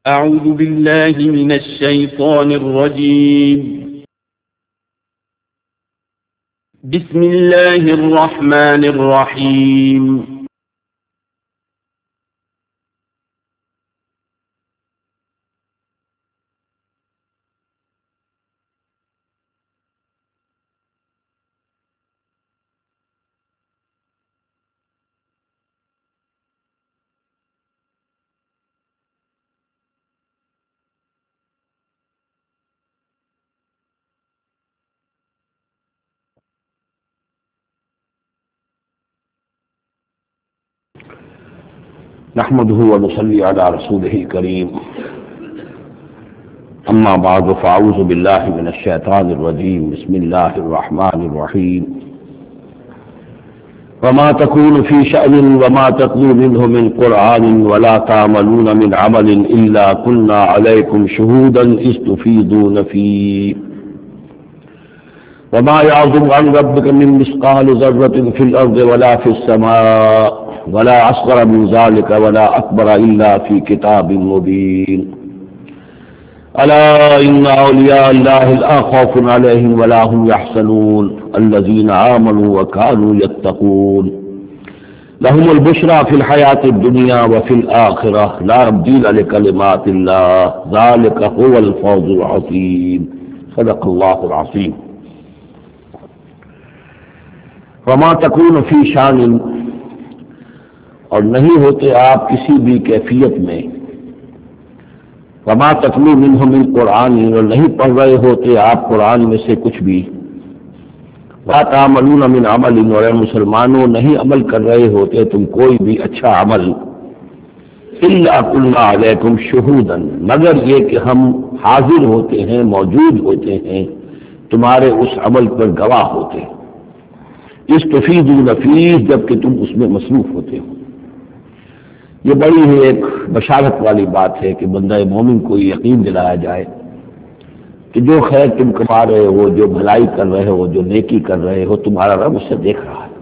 أعوذ بالله من الشيطان الرجيم. بسم الله الرحمن الرحيم. نحمده ونصلي على رسوله الكريم. اما بعد فاعوذ بالله من الشيطان الرجيم. بسم الله الرحمن الرحيم. وما تكون في شأن وما تتلو منه من قرآن ولا تعملون من عمل إلا كنا عليكم شهودا إذ تفيضون فيه وما يعظم عن ربك من مثقال ذرة في الأرض ولا في السماء ولا أصغر من ذلك ولا أكبر إلا في كتاب مبين. ألا إن أولياء الله لا خوف عليهم ولا هم يحزنون الذين آمنوا وكانوا يتقون لهم البشرى في الحياة الدنيا وفي الآخرة لا تبديل لكلمات الله ذلك هو الفوز العظيم. صدق الله العظيم. وما تكون في شان، اور نہیں ہوتے آپ کسی بھی کیفیت میں، وما تتلو منہ من قرآن، اور نہیں پڑھ رہے ہوتے آپ قرآن میں سے کچھ بھی، لا تعملون من عمل، اور اے مسلمانوں نہیں عمل کر رہے ہوتے تم کوئی بھی اچھا عمل، الا کنا علیکم شہودا، مگر یہ کہ ہم حاضر ہوتے ہیں، موجود ہوتے ہیں، تمہارے اس عمل پر گواہ ہوتے ہیں، استفیضون فیہ، جبکہ تم اس میں مصروف ہوتے ہو۔ یہ بڑی ہی ایک بشارت والی بات ہے کہ بندہ مومن کو یقین دلایا جائے کہ جو خیر تم کما رہے ہو، جو بھلائی کر رہے ہو، جو نیکی کر رہے ہو، تمہارا رب اسے دیکھ رہا ہے۔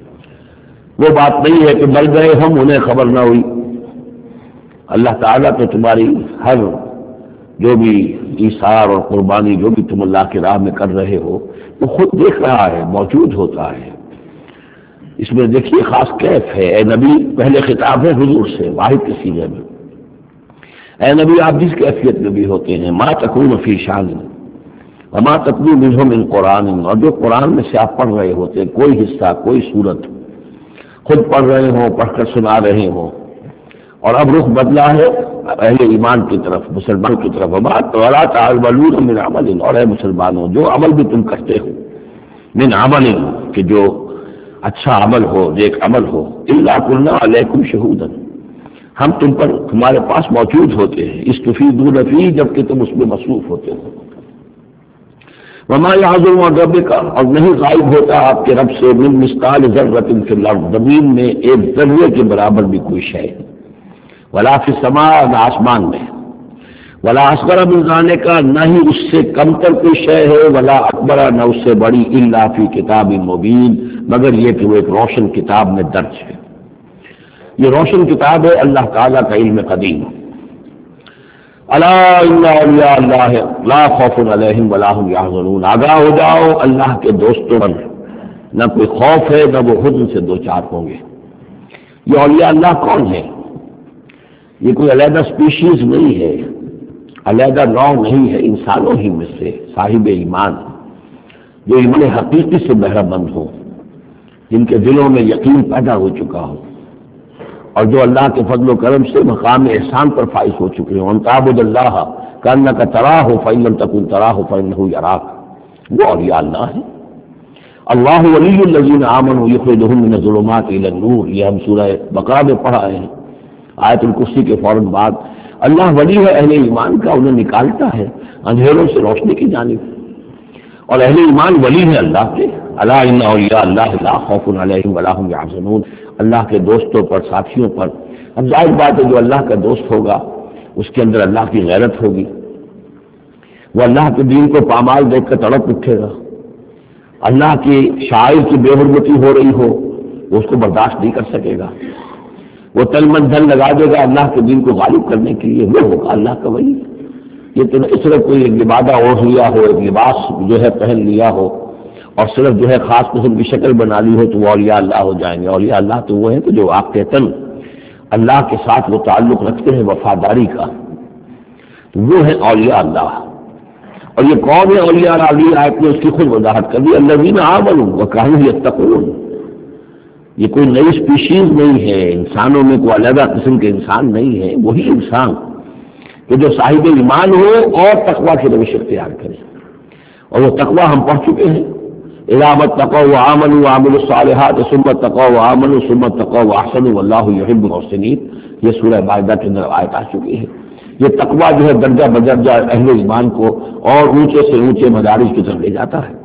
وہ بات نہیں ہے کہ مر گئے ہم انہیں خبر نہ ہوئی۔ اللہ تعالیٰ تو تمہاری ہر جو بھی ایثار اور قربانی جو بھی تم اللہ کی راہ میں کر رہے ہو وہ خود دیکھ رہا ہے، موجود ہوتا ہے۔ اس میں دیکھیے خاص کیف ہے، اے نبی، پہلے خطاب ہے حضور سے واحد کے سیغے میں، اے نبی آپ جس کیفیت میں بھی ہوتے ہیں، ما تکون فی شان وما تتلو منہ من قرآن، اور جو قرآن میں سے آپ پڑھ رہے ہوتے ہیں کوئی حصہ، کوئی صورت، خود پڑھ رہے ہوں، پڑھ کر سنا رہے ہوں، اور اب رخ بدلا ہے اہل ایمان کی طرف، مسلمان کی طرف، ولا تعملون من عمل، اور اے مسلمانوں جو عمل بھی تم کرتے ہو، من عمل، کہ جو اچھا عمل ہو، نیک عمل ہو، الا کنا علیکم شہودا، ہم تم پر تمہارے پاس موجود ہوتے ہیں، استفیضون فیہ، جبکہ تم اس میں مصروف ہوتے ہو۔ وما یعزب عن ربک، اور نہیں غائب ہوتا آپ کے رب سے، من مثقال ذرۃ فی الارض، زمین میں ایک ذرے کے برابر بھی کوئی شے، ولا فی السماء، نہ آسمان میں، ولا اصغر من ذلک، نہ ہی اس سے کم تر کوئی شے ہے، ولا اکبر، نہ اس سے بڑی، الا فی کتاب مبین، مگر یہ کہ وہ ایک روشن کتاب میں درج ہے۔ یہ روشن کتاب ہے اللہ تعالیٰ کا علم قدیم۔ الا ان اولیاء اللہ لا خوف علیہم ولا هم یحزنون، آگاہ ہو جاؤ اللہ کے دوستوں پر نہ کوئی خوف ہے نہ وہ حزن سے دوچار ہوں گے۔ یہ اولیاء اللہ کون ہے؟ یہ کوئی علیحدہ سپیشیز نہیں ہے، علیحدہ نوع نہیں ہے، انسانوں ہی میں سے صاحب ایمان، جو ایمان حقیقی سے بہرہ مند ہو، جن کے دلوں میں یقین پیدا ہو چکا ہو، اور جو اللہ کے فضل و کرم سے مقام احسان پر فائز ہو چکے ہوں۔ ان تعبد اللہ کأنک تراہ فإن لم تکن تراہ فإنہ یراک، وہ اولیاء اللہ ہے۔ اللہ ولی الذین آمنوا یخرجہم من الظلمات الی النور، یہ ہم سورہ بقرہ میں پڑھا ہے، آیت الکرسی کے فوراً بعد۔ اللہ ولی ہے اہل ایمان کا، انہیں نکالتا ہے اندھیروں سے روشنی کی جانب، اور اہل ایمان ولی ہے اللہ کے۔ الا ان اولیاء اللہ لا خوف علیہم ولا هم یحزنون، اللہ کے دوستوں پر، ساتھیوں پر، اب ظاہر بات ہے جو اللہ کا دوست ہوگا اس کے اندر اللہ کی غیرت ہوگی، وہ اللہ کے دین کو پامال دیکھ کر تڑپ اٹھے گا، اللہ کی شاعر کی بے حرمتی ہو رہی ہو وہ اس کو برداشت نہیں کر سکے گا، وہ تن من دھن لگا دے گا اللہ کے دین کو غالب کرنے کے لیے، وہ ہوگا اللہ کا ولی۔ یہ تو نہیں صرف کوئی ایک لبادہ اوڑھ لیا ہو، ایک لباس جو ہے پہن لیا ہو اور صرف جو ہے خاص قسم کی شکل بنا لی ہو تو وہ اولیاء اللہ ہو جائیں گے۔ اولیاء اللہ تو وہ ہیں کہ جو واقعتاً اللہ کے ساتھ وہ تعلق رکھتے ہیں وفاداری کا، تو وہ ہیں اولیاء اللہ۔ اور یہ کون ہے اولیاء اللہ؟ آیت نے اس کی خود وضاحت کر دی، الذین آمنوا وکانوا یتقون۔ یہ کوئی نئی اسپیشیز نہیں ہے، انسانوں میں کوئی علیحدہ قسم کے انسان نہیں ہے، وہی انسان کہ جو صاحب ایمان ہو اور تقویٰ کی روش اختیار کرے۔ اور وہ تقویٰ ہم پڑھ چکے ہیں، اذا اتقوا وآمنوا وعملوا الصالحات ثم اتقوا وآمنوا ثم اتقوا واحسنوا واللہ یحب المحسنین، یہ سورہ مائدہ کے اندر آیت آ چکی ہے۔ یہ تقویٰ جو ہے درجہ بدرجہ اہل ایمان کو اور اونچے سے اونچے مدارج کی طرف لے جاتا ہے۔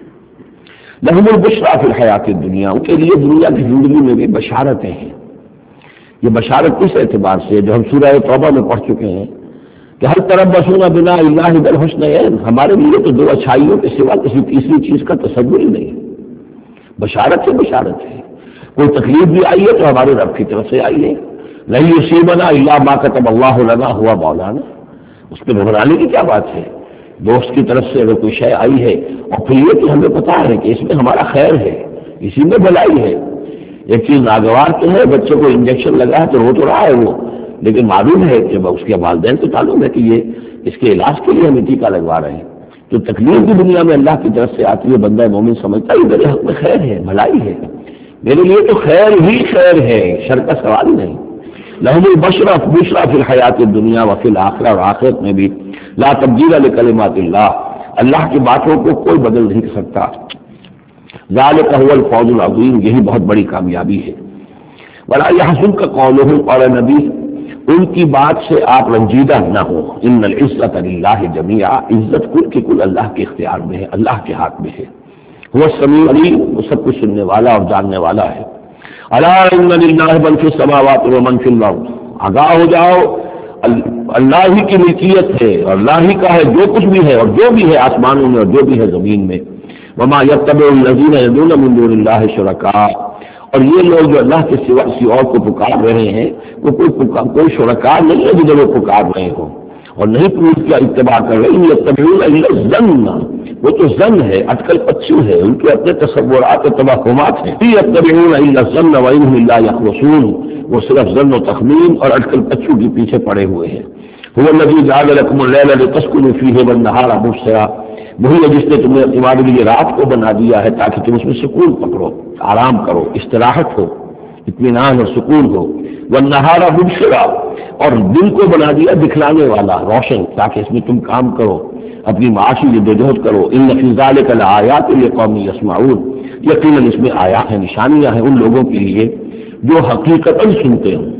لہم البشریٰ فی الحیات الدنیا، ان کے لیے دنیا کی زندگی میں بھی بشارتیں ہیں۔ یہ بشارت اس اعتبار سے جو ہم سورہ توبہ میں پڑھ چکے ہیں کہ ہر تربصون بنا الا احدی الحسنیین، ہمارے لیے تو دو اچھائیوں کے سوا کسی تیسری چیز کا تصور ہی نہیں۔ بشارت ہے، بشارت ہے۔ کوئی تکلیف بھی آئی ہے تو ہمارے رب کی طرف سے آئی ہے۔ نہیں یصیبنا الا ما کتب اللہ لنا ہوا مولانا، اس پہ گھبرانے کی کیا بات ہے؟ دوست کی طرف سے اگر کوئی شے آئی ہے اور پھر یہ کہ ہمیں پتا ہے کہ اس میں ہمارا خیر ہے، اسی میں بھلائی ہے۔ ایک چیز ناگوار تو ہے، بچے کو انجیکشن لگا ہے تو رو تو رہا ہے وہ، لیکن معلوم ہے کہ اس کے والدین کو معلوم ہے کہ یہ اس کے علاج کے لیے ہمیں ٹیکہ لگوا رہے ہیں۔ تو تکلیف بھی دنیا میں اللہ کی طرف سے آتی ہے، بندہ مومن سمجھتا ہے میرے حق میں خیر ہے، بھلائی ہے، میرے لیے تو خیر ہی خیر ہے، شر کا سوال ہی نہیں۔ لہم البشریٰ فی الحیات الدنیا وفی الآخرہ، اور آخرت میں بھی لا تبدیل لکلمات اللہ، اللہ کی باتوں کو کوئی بدل نہیں سکتا۔ ذالک هو الفوز العظیم، یہی بہت بڑی کامیابی ہے۔ ولا یحزنک قولهم، اور نبی ان کی بات سے آپ رنجیدہ نہ ہو، ان العزت للہ جمیعا، عزت کل کی کل اللہ کے اختیار میں ہے، اللہ کے ہاتھ میں ہے۔ وہ السمیع العلیم، وہ سب کچھ سننے والا اور جاننے والا ہے۔ الا ان للہ من فی السماوات ومن فی الارض، آگاہ ہو جاؤ اللہ ہی کی ملکیت ہے اور اللہ ہی کا ہے جو کچھ بھی ہے اور جو بھی ہے آسمانوں میں اور جو بھی ہے زمین میں۔ وما یتبع الذین یدعون من دون اللہ شرکاء، اور یہ لوگ جو اللہ کے سوا کسی اور کو پکار رہے ہیں وہ کوئی شرکاء نہیں ہے جنہیں وہ پکار رہے ہوں، اور نہیں پھر اس کا اتباع کر رہے ہیں۔ یتبعون الا الظن، وہ تو ظن ہے، اٹکل پچو ہے، ان کے اپنے تصورات و توہمات ہیں۔ یتبعون الا الظن وانہم الا یخرصون، وہ صرف ظن و تخمین اور اٹکل پچو کے پیچھے پڑے ہوئے ہیں۔ هو الذی جعل لکم اللیل لتسکنوا فیہ والنہار مبصرا، وہی ہے جس نے تمہیں تمہارے لیے رات کو بنا دیا ہے تاکہ تم اس میں سکون پکڑو، آرام کرو، استراحت ہو، اطمینان اور سکون ہو۔ والنہار مبصرا، اور دن کو بنا دیا دکھلانے والا، روشن، تاکہ اس میں تم کام کرو، اپنی معاشی جدوجہد کرو۔ ان فی ذلک لآیات لقوم یسمعون، یقیناً اس میں آیات ہیں، نشانیاں ہیں ان لوگوں کے لیے جو حقیقتاً سنتے ہیں۔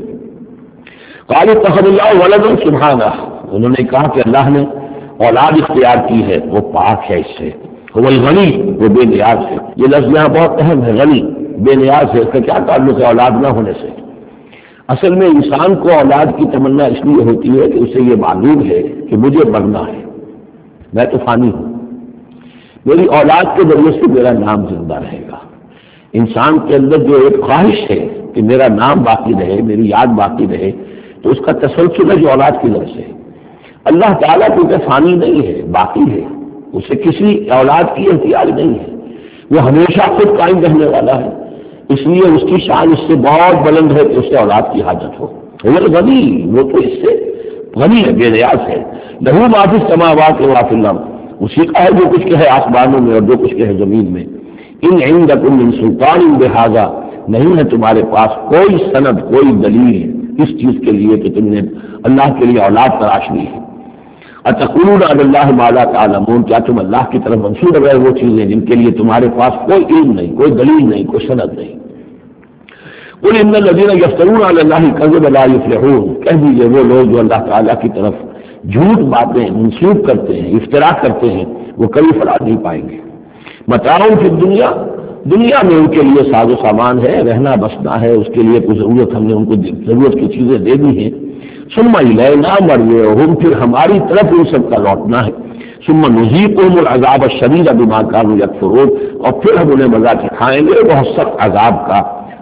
قالوا اتخذ اللہ ولدا سبحانہ، انہوں نے کہا کہ اللہ نے اولاد اختیار کی ہے، وہ پاک ہے اس سے۔ هو الغنی، وہ بے نیاز ہے۔ یہ لفظ یہاں بہت اہم ہے، غنی، بے نیاز ہے، اس کا کیا تعلق ہے اولاد نہ ہونے سے؟ اصل میں انسان کو اولاد کی تمنا اس لیے ہوتی ہے کہ اسے یہ معلوم ہے کہ مجھے مرنا ہے، میں تو فانی ہوں، میری اولاد کے ذریعے سے میرا نام زندہ رہے گا۔ انسان کے اندر جو ایک خواہش ہے کہ میرا نام باقی رہے، میری یاد باقی رہے، تو اس کا تسلسل ہے جو اولاد کی وجہ سے۔ اللہ تعالیٰ کیونکہ فانی نہیں ہے، باقی ہے، اسے کسی اولاد کی احتیاج نہیں ہے، وہ ہمیشہ خود قائم رہنے والا ہے، اس لیے اس کی شان اس سے بہت بلند ہے کہ اسے اولاد کی حاجت ہو۔ وہ غنی، وہ تو اس سے غنی ہے، بے نیاز ہے۔ لہو ما فی السماوات و ما فی الارض، اسی کا ہے جو کچھ کہ ہے آسمانوں میں اور جو کچھ کہ ہے زمین میں۔ ان عندکم من سلطان بہذا، نہیں ہے تمہارے پاس کوئی سند، کوئی دلیل اس چیز کے لیے کہ تم نے اللہ کے لیے اولاد تلاش لی ہے۔ اتقولون علی اللہ ما لا تعلمون، کیا تم اللہ کی طرف منسوب ہے وہ چیزیں جن کے لیے تمہارے پاس کوئی علم نہیں، کوئی دلیل نہیں، کوئی سند نہیں۔ قل ان الذین یفترون علی اللہ الکذب لا یفلحون، کہہ دیجیے وہ لوگ جو اللہ تعالیٰ کی طرف جھوٹ باتیں منسوب کرتے ہیں، افتراء کرتے ہیں، وہ کبھی فلاح نہیں پائیں گے۔ متاع فی الدنیا، دنیا میں ان کے لیے ساز و سامان ہے، رہنا بسنا ہے، اس کے لیے کچھ ضرورت ہم نے ان کو ضرورت کی چیزیں دے دی ہیں۔ ثم الینا مرجعہم، پھر ہماری طرف ان سب کا لوٹنا ہے۔ ثم نذیقہم العذاب الشدید بما کانوا یکفرون، اور پھر ہم انہیں مزہ چکھائیں گے بہت سخت عذاب کا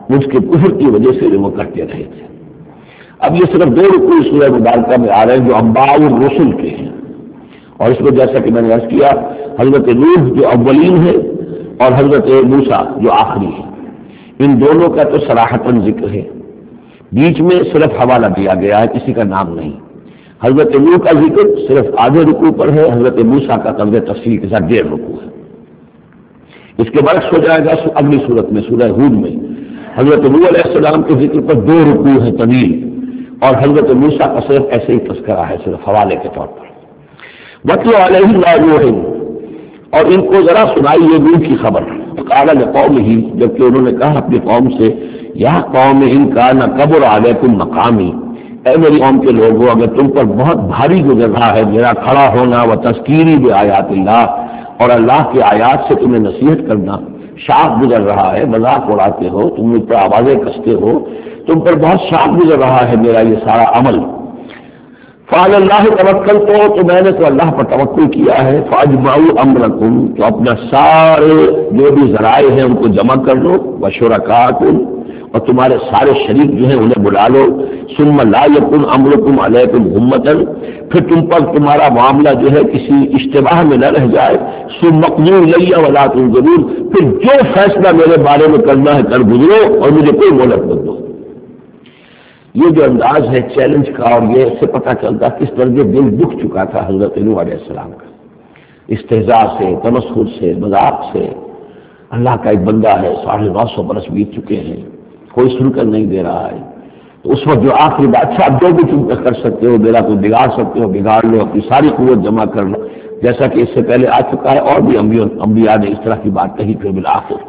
مجھ کے کفر کی وجہ سے وہ کرتے رہے تھے۔ اب یہ صرف 2 رکوع سورہ مبارکہ میں آ رہے ہیں جو انباء الرسل کے ہیں، اور اس میں جیسا کہ میں نے عرض کیا حضرت نوح جو اولین ہے اور حضرت موسیٰ جو آخری ہے، ان دونوں کا تو صراحتاً ذکر ہے، بیچ میں صرف حوالہ دیا گیا ہے، کسی کا نام نہیں۔ حضرت نوح کا ذکر صرف آدھے رکوع پر ہے، حضرت موسیٰ کا قدر تفصیل کے ساتھ 1.5 رکوع ہے۔ اس کے برعکس ہو جائے گا اگلی صورت میں سورہ ہود میں حضرت نوح علیہ السلام کے ذکر پر 2 رکوع ہیں طویل، اور حضرت موسیٰ کا صرف ایسے ہی تذکرہ ہے، صرف حوالے کے طور پر۔ وَاتْلُ عَلَيْهِمْ نَبَأَ نُوحٍ، اور ان کو ذرا سنائیے نوح کی خبر۔ قال لقومہ، جبکہ انہوں نے کہا اپنی قوم سے، یا قوم ان کان کبر علیکم مقامی، اے میری قوم کے لوگوں اگر تم پر بہت بھاری گزر رہا ہے میرا کھڑا ہونا، و تذکیری بآیات اللہ، اور اللہ کی آیات سے تمہیں نصیحت کرنا، شاق گزر رہا ہے، مذاق اڑاتے ہو تم، مجھ پر آوازیں کستے ہو، تم پر بہت شاق گزر رہا ہے میرا یہ سارا عمل۔ فعلی اللہ توکل، تو میں نے تو اللہ پر توکل کیا ہے۔ فاجمعوا امرکم، تو اپنا سارے جو بھی ذرائع ہیں ان کو جمع کر لو، وشرکاکم، اور تمہارے سارے شریک جو ہیں انہیں بلا لو۔ ثم لا یکن امرکم علیکم غمۃ، پھر تم پر تمہارا معاملہ جو ہے کسی اشتباہ میں نہ رہ جائے۔ ثم اقضوا الی ولا تنظرون، پھر جو فیصلہ میرے بارے میں کرنا ہے کر گزرو اور مجھے کوئی مہلت مت دو۔ یہ جو انداز ہے چیلنج کا، اور یہ اس سے پتہ چلتا کس درجے دل دکھ چکا تھا حضرت نوح علیہ السلام کا، استہزاء سے، تمسخر سے، مذاق سے۔ اللہ کا ایک بندہ ہے، 950 برس بیت چکے ہیں، کوئی سن کر نہیں دے رہا ہے، تو اس وقت جو آخری بات، اچھا اب جو بھی تم کر سکتے ہو میرا کوئی بگاڑ سکتے ہو بگاڑ لو، اپنی ساری قوت جمع کر لو، جیسا کہ اس سے پہلے آ چکا ہے، اور بھی انبیاء نے اس طرح کی بات کہی۔ پھر بالآخر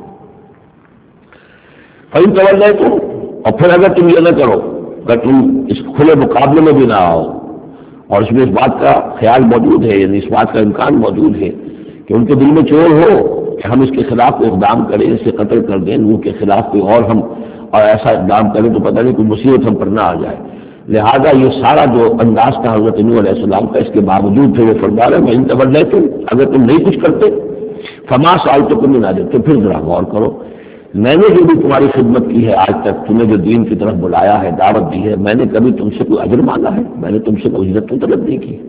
فَإِن تَوَلَّيْتُمْ، اور پھر اگر تم یہ نہ کرو، اگر تم اس کھلے مقابلے میں بھی نہ آؤ، اور اس میں اس بات کا خیال موجود ہے، یعنی اس بات کا امکان موجود ہے کہ ان کے دل میں چور ہو کہ ہم اس کے خلاف کوئی اقدام کریں، اسے قتل کر دیں، نوح کے خلاف کوئی اور ایسا اقدام کریں تو پتہ نہیں کوئی مصیبت ہم پر نہ آ جائے، لہذا یہ سارا جو انداز تھا حضرت نوح علیہ السلام کا، اس کے باوجود پھر وہ فرما رہے ہیں وَإِن تَوَلَّيْتُمْ، اگر تم نہیں کچھ کرتے، فَمَا سَأَلْتُكُم مِّنْ أَجْرٍ، تو پھر ذرا غور کرو، میں نے جو بھی تمہاری خدمت کی ہے آج تک، تمہیں جو دین کی طرف بلایا ہے، دعوت دی ہے، میں نے کبھی تم سے کوئی اجر مانگا ہے؟ میں نے تم سے کوئی اجرت تو طلب نہیں کی،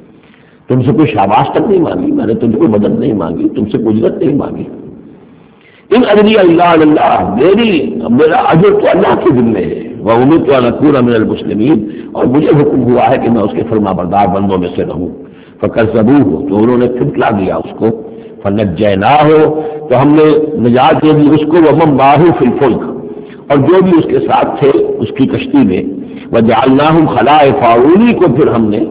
تم سے کوئی شاباش تک نہیں مانگی، میں نے تم سے کوئی مدد نہیں مانگی، تم سے کوئی اجرت نہیں مانگی۔ ان اجری الا علی اللہ، میرا اجر تو اللہ کے ذمہ ہے، وامرت ان اکون من المسلمین، اور مجھے حکم ہوا ہے کہ میں اس کے فرما بردار بندوں میں سے رہوں۔ فکذبوہ، تو انہوں نے پھٹلا دیا اس کو، فنجیناہ، تو ہم نے نجات دے دی اس کو، ومن معہ فی الفلک، اور جو بھی اس کے ساتھ تھے اس کی کشتی میں، وجعلناہم خلائف، انہی کو پھر ہم نے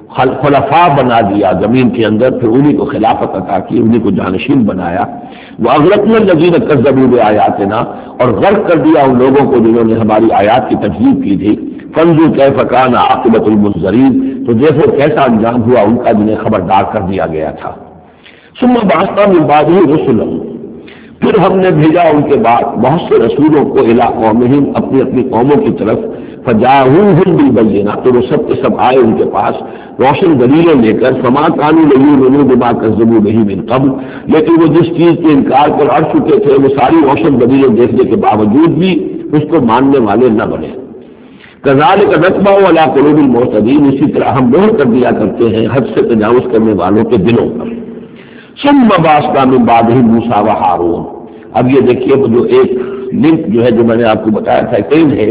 خلفاء بنا دیا زمین کے اندر، پھر انہی کو خلافت عطا کی، انہی کو جانشین بنایا۔ واغرقنا الذین کذبوا بآیاتنا، اور غرق کر دیا ان لوگوں کو جنہوں نے ہماری آیات کی تکذیب کی تھی۔ فانظر کیف کان عاقبۃ المنذرین، تو دیکھو کیسا انجام ہوا ان کا جنہیں خبردار کر دیا گیا تھا۔ ثم بعثنا من بعدہ رسلا، پھر ہم نے بھیجا ان کے بعد بہت سے رسولوں کو الی قومہم، اپنی اپنی قوموں کی طرف، فجاءوہم بالبینات، تو وہ سب کے سب آئے ان کے پاس روشن دلیلیں لے کر، فما کانوا لیؤمنوا بما کذبوا بہ من قبل، لیکن وہ جس چیز کے انکار پر اڑ چکے تھے وہ ساری روشن دلیلیں دیکھنے کے باوجود بھی اس کو ماننے والے نہ بنے۔ کذالک نطبع علی قلوب المعتدین، اسی طرح ہم مہر کر دیا کرتے ہیں حد سے تجاوز کرنے والوں کے دلوں پر۔ ثم بعثنا من بعدہ موسیٰ و ہارون، اب یہ دیکھیے جو ایک لنک جو ہے جو میں نے آپ کو بتایا تھا کئی ہے،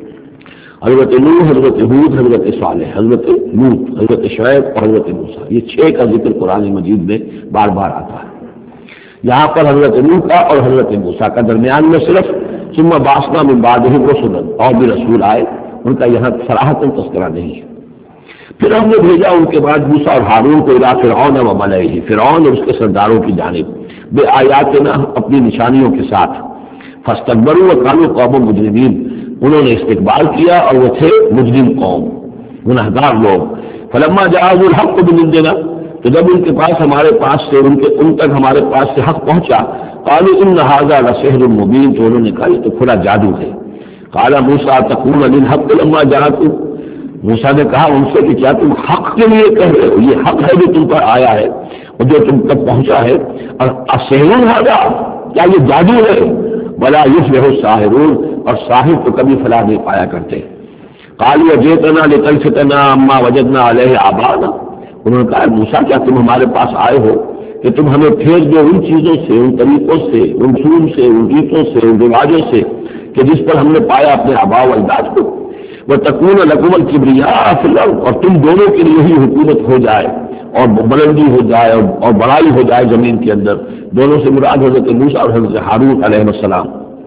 حضرت نوح، حضرت ہود، حضرت صالح، حضرت لوط، حضرت شعیب اور حضرت موسیٰ، یہ 6 کا ذکر قرآن مجید میں بار بار آتا ہے۔ یہاں پر حضرت نوح کا اور حضرت موسیٰ کا، درمیان میں صرف ثم بعثنا من بعدہم رسلا، اور بھی رسول آئے، ان کا یہاں صراحتاً تذکرہ نہیں ہے۔ پھر ہم نے بھیجا ان کے بعد موسیٰ اور ہارون کو الی فرعون و ملئہ، فرعون اور اس کے سرداروں کی جانب، بآیاتنا، اپنی نشانیوں کے ساتھ، فاستکبروا وکانوا قوما مجرمین، انہوں نے استقبال کیا اور وہ تھے مجرم قوم، گنہگار لوگ۔ فلما جاءهم الحق من عندنا، تو جب ان کے پاس ہمارے پاس سے ان تک ہمارے پاس سے حق پہنچا، قالوا ان هذا لسحر مبین، تو انہوں نے کہا یہ تو کھلا جادو ہے۔ قال موسیٰ تقولون للحق لما جاءکم، موسیٰ نے کہا ان سے کہ کیا تم حق کے لیے کہہ رہے ہو، یہ حق ہے جو تم پر آیا ہے اور جو تم تک پہنچا ہے، اور السحر هذا، کیا یہ جادو ہے؟ ولا یفلح الساحرون، اور ساحر تو کبھی فلاح نہیں پایا کرتے۔ قالوا جئتنا لتلفتنا عما وجدنا علیہ آباءنا، انہوں نے کہا موسیٰ کیا تم ہمارے پاس آئے ہو کہ تم ہمیں پھیر دو ان چیزوں سے، ان طریقوں سے، ان اصول سے، ان ریتوں سے، ان رواجوں سے کہ جس پر ہم نے پایا اپنے آباء و اجداد کو، وتکون لکم الکبریاء فی الارض، اور تم دونوں کے لیے ہی حکومت ہو جائے اور بلندی ہو جائے اور بڑائی ہو جائے زمین کے اندر۔ دونوں سے مراد حضرت موسیٰ اور حضرت ہارون علیہ السلام۔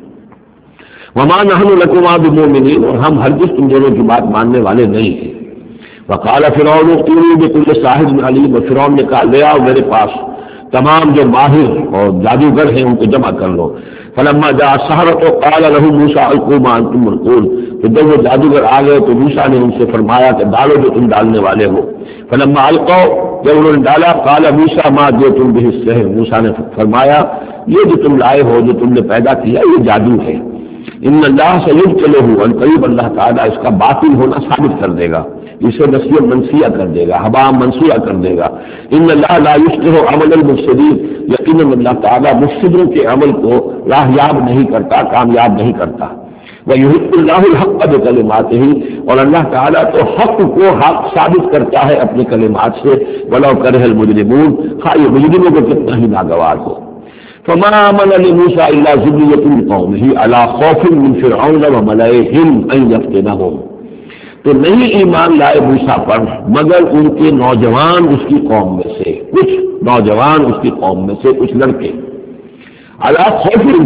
وما نحن لکما بمؤمنین، اور ہم ہرگز تم دونوں کی بات ماننے والے نہیں ہیں۔ وقال فرعون ائتونی بکل ساحر علیم، اور فرعون نے کہا لے آؤ میرے پاس تمام جو ماہر اور جادوگر ہیں ان کو جمع کر لو۔ فلما جاء السحرة قال له موسى القوا ما انتم ملقون، تو جب وہ جادوگر آ گئے تو موسیٰ نے ان سے فرمایا کہ ڈالو جو تم ڈالنے والے ہو۔ فلما القوا، جب انہوں نے ڈالا قال موسیٰ ما جئتم به السحر، موسیٰ نے فرمایا یہ جو تم لائے ہو، جو تم نے پیدا کیا یہ جادو ہے۔ ان اللہ سیبطلہ، ان قریب اللہ تعالیٰ اس کا باطل ہونا ثابت کر دے گا، اسے نسیہ منسیہ کر دے گا، ہبا منسوخہ کر دے گا۔ ان اللہ لا یصلح عمل المفسدین، یقیناً اللہ تعالیٰ مفسدوں کے عمل کو راہیاب نہیں کرتا، کامیاب نہیں کرتا۔ وَيُحِقُّ اللَّهُ الْحَقَّ بِكَلِمَاتِهِ، اور اللہ تعالیٰ تو حق کو حق ثابت کرتا ہے اپنے کلمات سے، وَلَوْ كَرِهَ الْمُجْرِمُونَ، خواہ یہ مجرموں کو کتنا ہی ناگوار ہو۔ فما آمن لموسى إلا ذرية من قومه على خوف من فرعون وملئهم أن يفتنهم، تو نہیں ایمان لائے موسیٰ پر مگر ان کے نوجوان اس کی قوم میں سے، کچھ نوجوان اس کی قوم میں سے کچھ لڑکے، على خوف من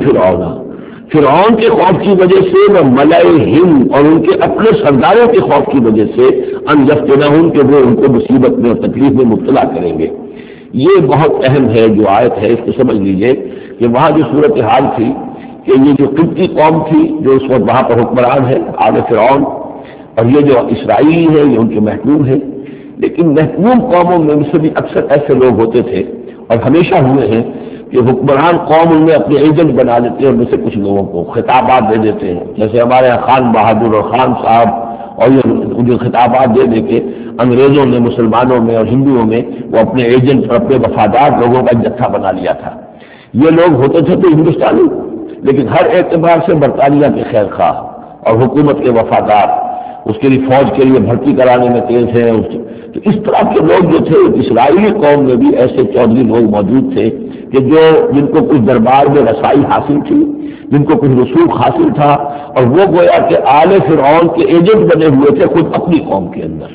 فرعون کے خوف کی وجہ سے، وملئهم، اور ان کے اپنے سرداروں کے خوف کی وجہ سے، ان يفتنهم، کہ وہ ان کو مصیبت میں اور تکلیف میں مبتلا کریں گے۔ یہ بہت اہم ہے جو آیت ہے، اس کو سمجھ لیجئے کہ وہاں جو صورتحال تھی کہ یہ جو قبطی قوم تھی جو اس وقت وہاں پر حکمران ہے آل فرعون، اور یہ جو اسرائیلی ہے یہ ان کے محکوم ہے، لیکن محکوم قوموں میں سے بھی اکثر ایسے لوگ ہوتے تھے اور ہمیشہ ہوئے ہیں کہ حکمران قوم ان میں اپنے ایجنٹ بنا دیتے ہیں، ان میں سے کچھ لوگوں کو خطابات دے دیتے ہیں، جیسے ہمارے یہاں خان بہادر اور خان صاحب، اور یہ جو خطابات دے دے کے انگریزوں نے مسلمانوں میں اور ہندوؤں میں وہ اپنے ایجنٹ اور اپنے وفادار لوگوں کا جتھا بنا لیا تھا۔ یہ لوگ ہوتے تھے تو ہندوستانی، لیکن ہر اعتبار سے برطانیہ کے خیر خواہ اور حکومت کے وفادار، اس کے لیے فوج کے لیے بھرتی کرانے میں تیز ہیں۔ تو اس طرح کے لوگ جو تھے اسرائیلی قوم میں بھی ایسے چودھری لوگ موجود تھے کہ جن کو کچھ دربار میں رسائی حاصل تھی، جن کو کچھ رسوخ حاصل تھا، اور وہ گویا کہ آل فرعون کے ایجنٹ بنے ہوئے تھے خود اپنی قوم کے اندر۔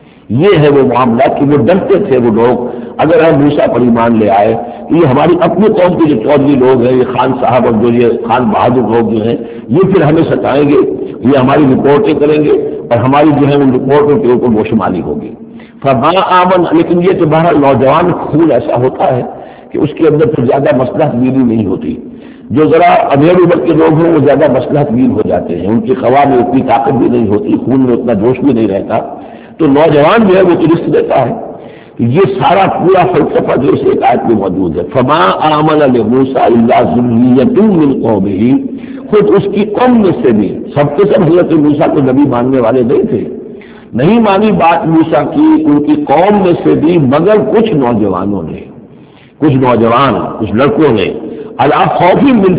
یہ ہے وہ معاملہ کہ وہ ڈرتے تھے وہ لوگ اگر ہم موسیٰ پر ایمان لے آئے کہ یہ ہماری اپنی قوم کے جو چودھری لوگ ہیں، یہ خان صاحب اور جو یہ خان بہادر لوگ جو ہیں، یہ پھر ہمیں ستائیں گے، یہ ہماری رپورٹیں کریں گے اور ہماری جو ہے ان رپورٹوں کے اوپر گوشمالی ہوگی۔ فما آمن، لیکن یہ تو بہرحال نوجوان خون ایسا ہوتا ہے کہ اس کے اندر پھر زیادہ مصلحت بینی نہیں ہوتی۔ جو ذرا ادھیڑ عمر کے لوگ ہیں وہ زیادہ مصلحت بین ہو جاتے ہیں، ان کی قوا میں اتنی طاقت بھی نہیں ہوتی، خون میں اتنا جوش بھی نہیں رہتا، تو نوجوان جو ہے وہ تو رسک دیتا ہے۔ یہ سارا پورا فلسفہ جو اس ایک آیت میں موجود ہے، فما آمن لموسیٰ الا ذریۃ من قومہ، خود اس کی قوم میں سے بھی سب کے سب حضرت موسیٰ کو نبی ماننے والے نہیں تھے، نہیں مانی بات موسیٰ کی ان کی قوم میں سے بھی مگر کچھ نوجوانوں نے، کچھ نوجوان، کچھ لڑکوں نے، علی خوف من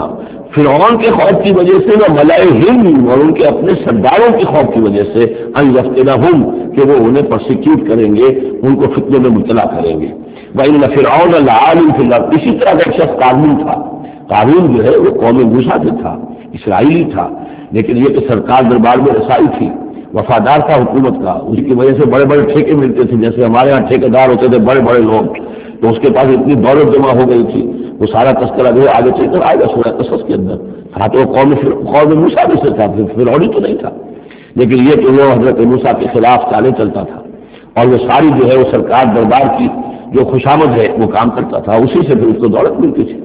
فرعون کے خوف کی وجہ سے، وہ ملئہم، اور ان کے اپنے سرداروں کے خوف کی وجہ سے، ان یفتنہم، کہ وہ انہیں پرسیکیوٹ کریں گے، ان کو فتنے میں مبتلا کریں گے۔ وَإِنَّ فِرْعَوْنَ لَعَالٍ فِي الْأَرْضِ، اسی طرح کا ایک شخص قارون تھا، قارون جو ہے وہ قوم موسیٰ سے تھا، اسرائیلی تھا، لیکن یہ کہ سرکار دربار میں رسائی تھی، وفادار تھا حکومت کا، اس کی وجہ سے بڑے بڑے ٹھیکے ملتے تھے، جیسے ہمارے یہاں ٹھیکیدار ہوتے تھے بڑے بڑے لوگ، تو اس کے پاس اتنی دولت جمع ہو گئی تھی، وہ سارا تذکرہ جو ہے آگے چل کر آئے گا سورہ قصص کے اندر۔ ہاں تو قوم موسیٰ بھی سے تھا، فرعونی تو نہیں تھا، لیکن یہ کہ وہ حضرت موسیٰ کے خلاف چالیں چلتا تھا، اور وہ ساری جو ہے وہ سرکار دربار کی جو خوشامد ہے وہ کام کرتا تھا، اسی سے پھر اس کو دولت ملتی تھی۔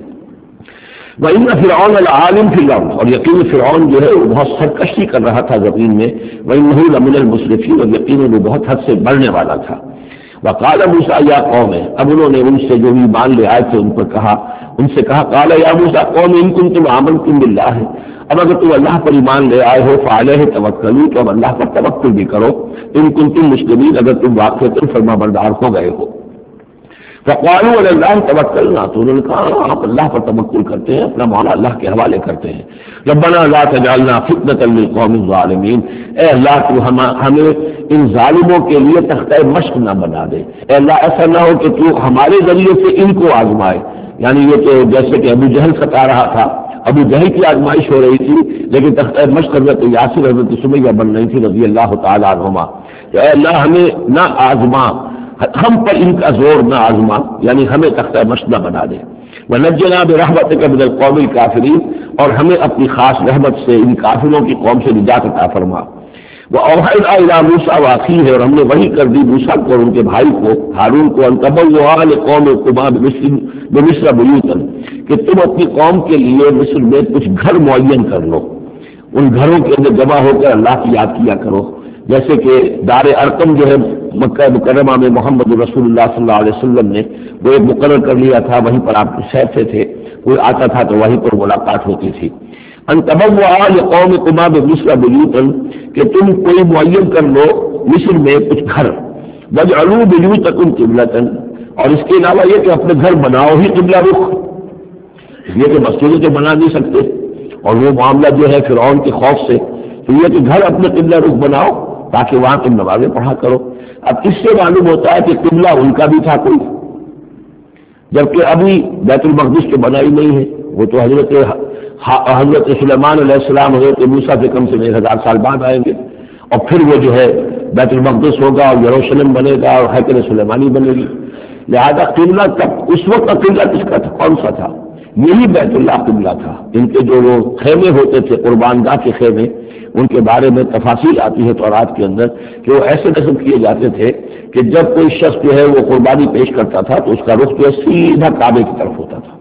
وَإِنَّ فِرْعَوْنَ لَعَالٍ فِي الْأَرْضِ، اور یقین فرعون جو ہے وہ بہت سرکشی کر رہا تھا زمین میں، وَإِنَّهُ لَمِنَ الْمُسْرِفِينَ، اور یقین وہ بہت حد سے بڑھنے والا تھا۔ وقال موسیٰ یا قوم، اب انہوں نے ان سے جو ایمان لے آئے تھے ان پر کہا، ان سے کہا قال یا موسیٰ قوم ان کنتم آمنتم باللہ، اب اگر تم اللہ پر ایمان لے آئے ہو فعلیہ توکلوا، تو اب اللہ پر توکل بھی کرو، ان کنتم مسلمین، اگر تم واقعتاً فرما بردار ہو گئے ہو۔ فقالوا علی اللہ توکلنا، تو انہوں نے کہا آپ اللہ پر توکل کرتے ہیں، اپنا معاملہ اللہ کے حوالے کرتے ہیں. ربنا لا تجعلنا فتنة للقوم الظالمین، اے اللہ تو ہمیں ان ظالموں کے لیے تختہ مشق نہ بنا دے. اے اللہ ایسا نہ ہو کہ تو ہمارے ذریعے سے ان کو آزمائے. یعنی یہ کہ جیسے کہ ابو جہل ستا رہا تھا، ابو جہل کی آزمائش ہو رہی تھی، لیکن تختہ مشق حضرت یاسر حضرت سمیہ بن رہی تھی رضی اللہ تعالیٰ عنہما. کہ اے اللہ ہمیں نہ آزما، ہم پر ان کا زور نہ آزما، یعنی ہمیں تختہ مشق نہ بنا دے. وَنَجِّنَا بِرَحْمَتِكَ مِنَ الْقَوْمِ الْكَافِرِينَ، اور ہمیں اپنی خاص رحمت سے ان کافروں کی قوم سے نجات عطا فرما. وَأَوْحَيْنَا إِلَىٰ مُوسَىٰ وَأَخِيهِ، اور ہم نے وحی کر دی موسیٰ کو اور ان کے بھائی کو ہارون کو، أَن تَبَوَّئَا لِقَوْمِكُمَا بِمِصْرَ بُيُوتًا، کہ تم اپنی قوم کے لیے مصر میں کچھ گھر معین کر لو، ان گھروں کے اندر جمع ہو کر اللہ کی یاد کیا کرو. جیسے کہ دار ارقم جو ہے مکہ مکرمہ میں محمد رسول اللہ صلی اللہ علیہ وسلم نے وہ ایک مقرر کر لیا تھا، وہیں پر آپ سہتے تھے، کوئی آتا تھا تو وہیں پر ملاقات ہوتی تھی. ان تبوّعوا لقومکما بمصر بیوتا، کہ تم کوئی معین کر لو مصر میں کچھ گھر. واجعلوا بیوتکم قبلۃ، اور اس کے علاوہ یہ کہ اپنے گھر بناؤ ہی قبلہ رخ، یہ کہ مسجدیں تو بنا نہیں سکتے، اور وہ معاملہ جو ہے فرعون کے خوف سے، تو یہ کہ گھر اپنے قبلہ رخ بناؤ تاکہ وہاں تم نمازیں پڑھا کرو. اب اس سے معلوم ہوتا ہے کہ قبلہ ان کا بھی تھا کوئی، جبکہ ابھی بیت المقدس تو بنا ہی نہیں ہے، وہ تو حضرت سلیمان علیہ السلام حضرت موسیٰ سے کم سے 1000 سال بعد آئیں گے، اور پھر وہ جو ہے بیت المقدس ہوگا اور یروشلم بنے گا اور ہیکل سلیمانی بنے گی. لہذا قبلہ تب اس وقت کا قبلہ کس کا تھا، کون سا تھا؟ یہی بیت اللہ قبلہ تھا. ان کے جو وہ خیمے ہوتے تھے قربان گاہ کے خیمے، ان کے بارے میں تفاصیل آتی ہے تورات کے اندر کہ وہ ایسے نصب کیے جاتے تھے کہ جب کوئی شخص جو ہے وہ قربانی پیش کرتا تھا تو اس کا رخ جو ہے سیدھا کعبے کی طرف ہوتا تھا.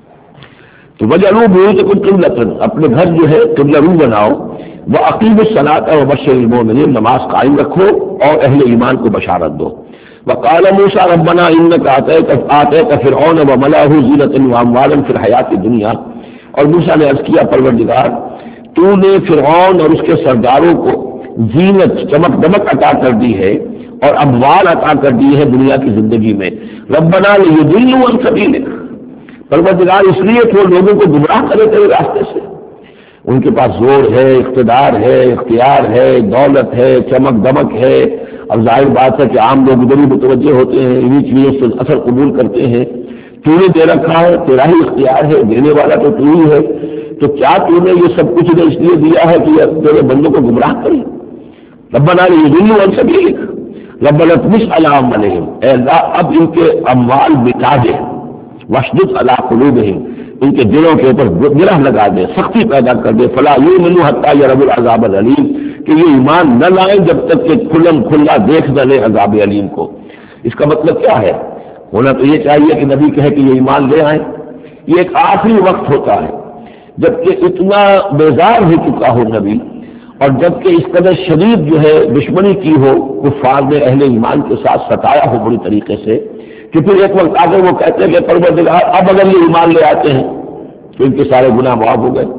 تو وجعلوا بیوتکم قبلۃ، اپنے گھر جو ہے قبلہ رو بناؤ. واقیموا الصلاۃ وبشر المؤمنین، نماز قائم رکھو اور اہل ایمان کو بشارت دو. وقال موسیٰ ربنا انک آتیت فرعون وملأہ زینۃ واموالا فی الحیاۃ الدنیا، اور موسیٰ نے عرض کیا پروردگار تو نے فرعون اور اس کے سرداروں کو زینت چمک دمک عطا کر دی ہے اور اموال عطا کر دی ہے دنیا کی زندگی میں. ربنا لیضلوا عن سبیلک، پروردگار اس لیے کہ وہ لوگوں کو گمراہ کرے تیرے راستے سے. ان کے پاس زور ہے، اقتدار ہے، اختیار ہے، دولت ہے، چمک دمک ہے. اب ظاہر بات ہے کہ عام لوگ ادھر ہی متوجہ ہوتے ہیں، انہیں چیزوں سے اثر قبول کرتے ہیں. تو نے دے رکھا ہے، تیرا ہی اختیار ہے، دینے والا تو تو ہی ہے، تو کیا تو نے یہ سب کچھ اس لیے دیا ہے کہ تیرے بندوں کو گمراہ کرے. ربنا لیضلوا عن سبیلک ربنا اطمس علی اموالہم، اے اللہ اب ان کے اموال مٹا دے. واشدد علی قلوبہم، ان کے دلوں کے اوپر گرہ لگا دے، سختی پیدا کر دے. فلا یؤمنوا حتی یروا العذاب العلیم، کہ یہ ایمان نہ لائیں جب تک کہ کھلم کھلا دیکھ نہ لے عذاب علیم کو. اس کا مطلب کیا ہے؟ ہونا تو یہ چاہیے کہ نبی کہے کہ یہ ایمان لے آئیں. یہ ایک آخری وقت ہوتا ہے جبکہ اتنا بیزار ہو چکا ہو نبی، اور جبکہ اس قدر شدید جو ہے دشمنی کی ہو کفار نے اہل ایمان کے ساتھ ستایا ہو بری طریقے سے، کہ پھر ایک وقت آ کر وہ کہتے ہیں کہ پروردگار اب اگر یہ ایمان لے آتے ہیں تو ان کے سارے گناہ معاف ہو گئے.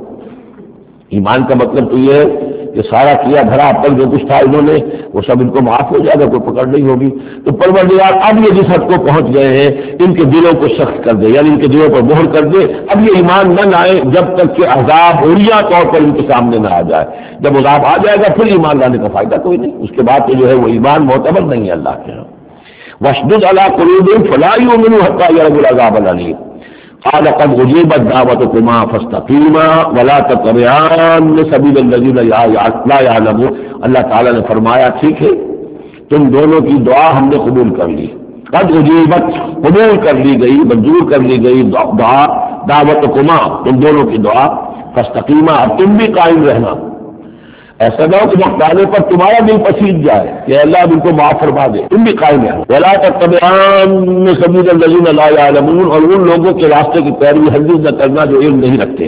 ایمان کا مطلب تو یہ ہے کہ سارا کیا دھرا اب تک جو کچھ تھا انہوں نے وہ سب ان کو معاف ہو جائے گا، کوئی پکڑ نہیں ہوگی. تو پروردگار اب یہ جس حد کو پہنچ گئے ہیں ان کے دلوں کو سخت کر دے، یعنی ان کے دلوں پر مہر کر دے. اب یہ ایمان نہ لائیں جب تک کہ عذاب عریاں طور پر ان کے سامنے نہ آ جائے. جب عذاب آ جائے گا پھر ایمان لانے کا فائدہ کوئی نہیں، اس کے بعد تو جو ہے وہ ایمان معتبر نہیں ہے اللہ کے. واشدد علی قلوبہم فلا یؤمنوا حتی یروا العذاب العلیم. قال قد اجیبت دعوتکما فاستقیما ولا تتبعان سبیل الذین لا یعلمون. اللہ تعالیٰ نے فرمایا ٹھیک ہے تم دونوں کی دعا ہم نے قبول کر لی. قد اجیبت، قبول کر لی گئی، منظور کر لی گئی دعا، دعوتکما تم دونوں کی دعا، فاستقیما اب تم بھی قائم رہنا. ایسا نہ ہو کہ وقت آنے پر تمہارا دل پسیج جائے کہ اللہ ان کو معاف فرما دے، تم بھی قائم رہو. ولا تتبعان سبیل الذین لا یعلمون، اور ان لوگوں کے راستے کی پیروی ہرگز نہ کرنا جو علم نہیں رکھتے.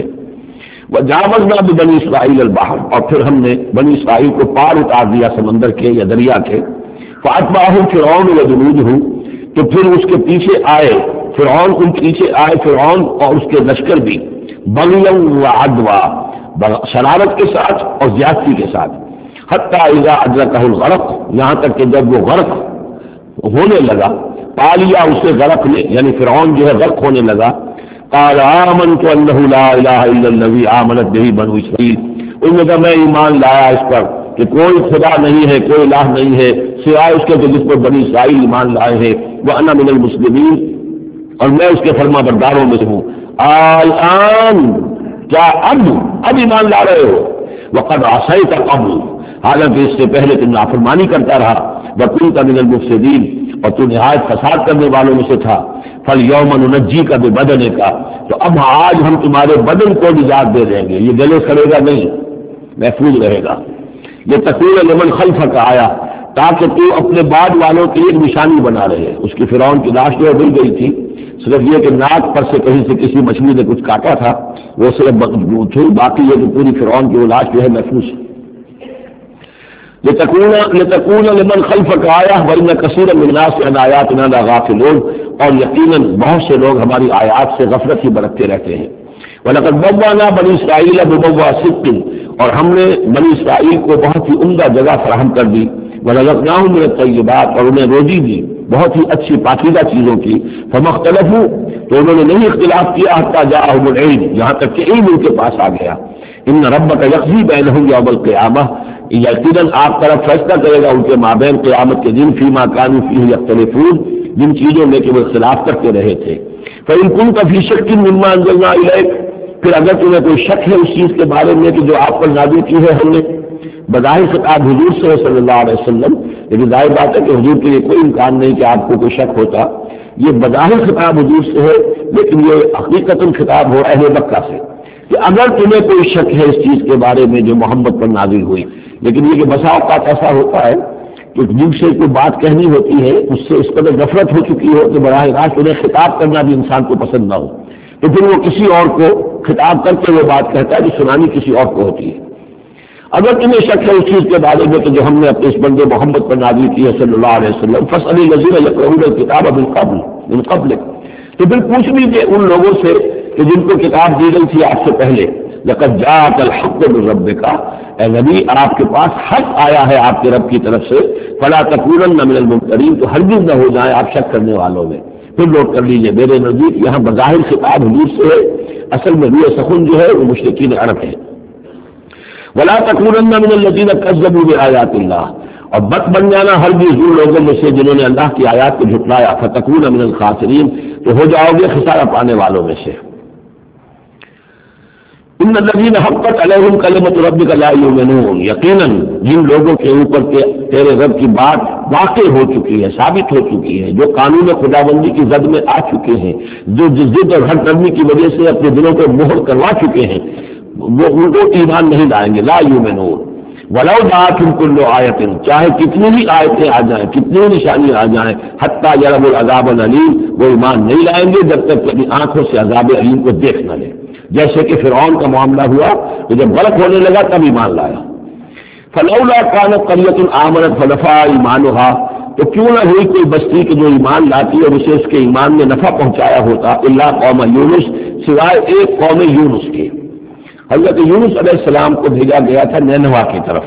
وجاوزنا ببنی اسرائیل البحر، اور پھر ہم نے بنی اسرائیل کو پار اتار دیا سمندر کے یا دریا کے. فاتبعهم فرعون وجنودہ، تو پھر اس کے پیچھے آئے فرعون، ان کے پیچھے آئے فرعون اور اس کے لشکر بھی، بغیا وعدوا، شرارت کے ساتھ اور زیادتی کے ساتھ. حتی اذا ادرکہ الغرق، یہاں تک کہ جب وہ غرق ہونے لگا، پا لیا اسے غرق نے، یعنی فرعون جو ہے غرق ہونے لگا. قال آمنت انہ لا الہ الا الذی آمنت بہ بنو اسرائیل، ان نے کہا میں ایمان لایا اس پر کہ کوئی خدا نہیں ہے، کوئی الہ نہیں ہے سوائے اس کے جس پر بنی اسرائیل ایمان لائے ہیں، وانا من المسلمین، اور میں اس کے فرما برداروں میں سے ہوں. الآن کیا اب ایمان لا رہے ہو؟ وقد عصیت قبل، حالانکہ اس سے پہلے تم نافرمانی کرتا رہا. وکنت من المفسدین، اور تو نہایت فساد کرنے والوں میں سے تھا. فالیوم ننجیک ببدنک، تو اب آج ہم تمہارے بدن کو نجات دے دیں گے، یہ گلے کھڑے گا نہیں، محفوظ رہے گا. یہ تقول لمن خلفک آیا، تاکہ تو اپنے بعد والوں کے لیے ایک نشانی بنا رہے. اس کی فرعون کی لاش جو مل گئی تھی، صرف یہ کہ ناک پر سے کہیں سے کسی مچھلی نے کچھ کاٹا تھا، وہ صرف باقی یہ کہ پوری فرعون کی وہ لاش جو ہے محفوظ. لتکون لمن خلفک آیا وان کثیر من الناس عن آیاتنا لغافلون، اور یقیناً بہت سے لوگ ہماری آیات سے غفلت ہی برتتے رہتے ہیں. وَلَقَدْ بَوَّأْنَا بَنِي إِسْرَائِيلَ مُبَوَّأَ صِدْقٍ، اور ہم نے بنی اسرائیل کو بہت ہی عمدہ جگہ فراہم کر دی. وَرَزَقْنَاهُم مِّنَ الطَّيِّبَاتِ، اور انہیں روزی دی بہت ہی اچھی پاکیزہ چیزوں کی. فَمَا اخْتَلَفُوا، تو انہوں نے نہیں اختلاف کیا حتیٰ جاءَهُمُ الْعِلْمُ، یہاں تک کہ علم ان کے پاس آ گیا. إِنَّ رَبَّكَ يَقْضِي بَيْنَهُمْ يَوْمَ الْقِيَامَةِ، یقیناً آپ طرف فیصلہ کرے گا ان کے مابین قیامت کے دن فیما كانوا فیہ یختلفون، جن چیزوں میں کہ وہ اختلاف کرتے رہے تھے. فَإِن كُنتَ فِي شَكٍّ مِّمَّا أَنزَلْنَا إِلَيْكَ، پھر اگر تمہیں کوئی شک ہے اس چیز کے بارے میں کہ جو آپ پر نازل کی ہے ہم نے. بظاہر خطاب حضور سے صلی اللہ علیہ وسلم، لیکن ظاہر بات ہے کہ حضور کے لیے کوئی امکان نہیں کہ آپ کو کوئی شک ہوتا. یہ بظاہر خطاب حضور سے ہے، لیکن یہ حقیقتاً خطاب ہو اہل مکہ سے کہ اگر تمہیں کوئی شک ہے اس چیز کے بارے میں جو محمد پر نازل ہوئی. لیکن یہ کہ بسا اوقات ایسا ہوتا ہے کہ جن سے کوئی بات کہنی ہوتی ہے اس سے اس قدر غفلت ہو چکی ہو کہ براہ راست انہیں خطاب کرنا بھی انسان کو پسند نہ ہو، تو پھر وہ کسی اور کو خطاب کر کے وہ بات کہتا ہے جو سنانی کسی اور کو ہوتی ہے. اگر تمہیں شک ہے اس چیز کے بارے میں کہ جو ہم نے اپنے اس بندے محمد پر نازل کی ہے صلی اللہ علیہ وسلم، فاسأل الذین یقرؤون الکتاب من قبلک، تو پھر پوچھ لیجیے ان لوگوں سے کہ جن کو کتاب دی گئی تھی آپ سے پہلے. لقد جاءک الحق من ربک، اے نبی آپ کے پاس حق آیا ہے آپ کے رب کی طرف سے. فلا تکونن من الممترین، تو ہرگز نہ ہو جائیں آپ شک کرنے والوں میں. پھر نوٹ کر لیجیے میرے نزدیک یہاں بظاہر خطاب حضور سے ہے، اصل میں روح سخن جو ہے وہ مشرکین عرب ہے. ولا تکونن من الذین کذبوا بآیات اللہ، اور بت بن جانا ہرگز ان لوگوں میں سے جنہوں نے اللہ کی آیات کو جھٹلایا. فتکون من الخاسرین، تو ہو جاؤ گے خسارہ پانے والوں میں سے. ان الذین حقت علیہم کلمۃ ربک لا یؤمنون، یقیناً جن لوگوں کے اوپر تیرے رب کی بات واقع ہو چکی ہے، ثابت ہو چکی ہے، جو قانون خداوندی کی زد میں آ چکے ہیں، جو ضد اور ہر کرنے کی وجہ سے اپنے دلوں کو مہر کروا چکے ہیں، وہ ان کو ایمان نہیں لائیں گے. لا یؤمنون ولو جاءتهم كل آیۃ، چاہے کتنی بھی آیتیں آ جائیں، کتنی بھی نشانیاں آ جائیں، حتی یروا العذاب العلیم، وہ ایمان نہیں لائیں گے جب تک اپنی آنکھوں سے عذاب علیم کو دیکھ نہ لیں. جیسے کہ فرعون کا معاملہ ہوا تو جب غلط ہونے لگا تب ایمان لایا. فلولا كانت قرية آمنت فنفعها ایمانها، تو کیوں نہ ہوئی کوئی بستی کہ جو ایمان لاتی اور اسے اس کے ایمان میں نفع پہنچایا ہوتا، الا قوم یونس، سوائے ایک قوم یونس کے. حضرت یونس علیہ السلام کو بھیجا گیا تھا نینوا کی طرف،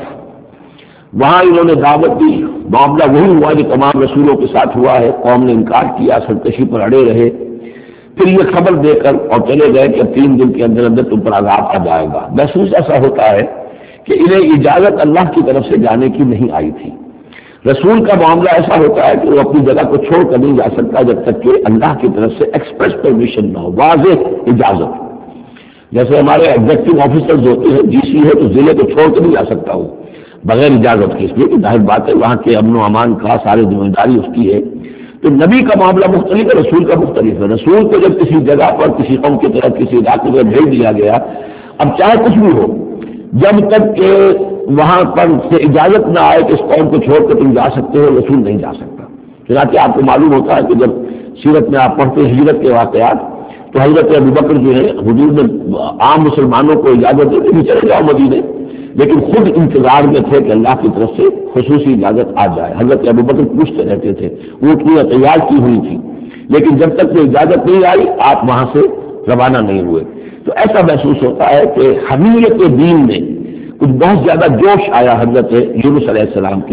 وہاں انہوں نے دعوت دی. معاملہ وہی ہوا جو تمام رسولوں کے ساتھ ہوا ہے، قوم نے انکار کیا، سرکشی پر اڑے رہے. پھر یہ خبر دے کر اور چلے گئے کہ 3 دن کے اندر اندر تم پر عذاب آ جائے گا. محسوس ایسا ہوتا ہے کہ انہیں اجازت اللہ کی طرف سے جانے کی نہیں آئی تھی. رسول کا معاملہ ایسا ہوتا ہے کہ وہ اپنی جگہ کو چھوڑ کر نہیں جا سکتا جب تک کہ اللہ کی طرف سے ایکسپریس پرمیشن نہ ہو، واضح اجازت. جیسے ہمارے ایگزیکٹو آفیسرز ہوتے ہیں، جی سی ہے تو ضلع کو چھوڑ کر نہیں جا سکتا ہوں بغیر اجازت کے، اس لیے کہ ظاہر بات ہے وہاں کے امن و امان کا ساری ذمہ داری اس کی ہے. تو نبی کا معاملہ مختلف ہے، رسول کا مختلف ہے. رسول کو جب کسی جگہ پر کسی قوم کی طرف کسی علاقے میں بھیج دیا گیا، اب چاہے کچھ بھی ہو، جب تک کہ وہاں پر سے اجازت نہ آئے کہ اس قوم کو چھوڑ کر تم جا سکتے ہو، رسول نہیں جا سکتا. چنانچہ آپ کو معلوم ہوتا ہے کہ جب سیرت میں آپ پڑھتے ہیں ہجرت کے واقعات، تو حضرت ابوبکر جو ہے حضور نے عام مسلمانوں کو اجازت دی کہ چلے جاؤ مدینے، لیکن خود انتظار میں تھے کہ اللہ کی طرف سے خصوصی اجازت آ جائے. حضرت ابوبکر پوچھتے رہتے تھے، اونٹنیاں تیار کی ہوئی تھی، لیکن جب تک وہ اجازت نہیں آئی آپ وہاں سے روانہ نہیں ہوئے. تو ایسا محسوس ہوتا ہے کہ حمیت دین میں کچھ بہت زیادہ جوش آیا حضرت یونس علیہ السلام کے،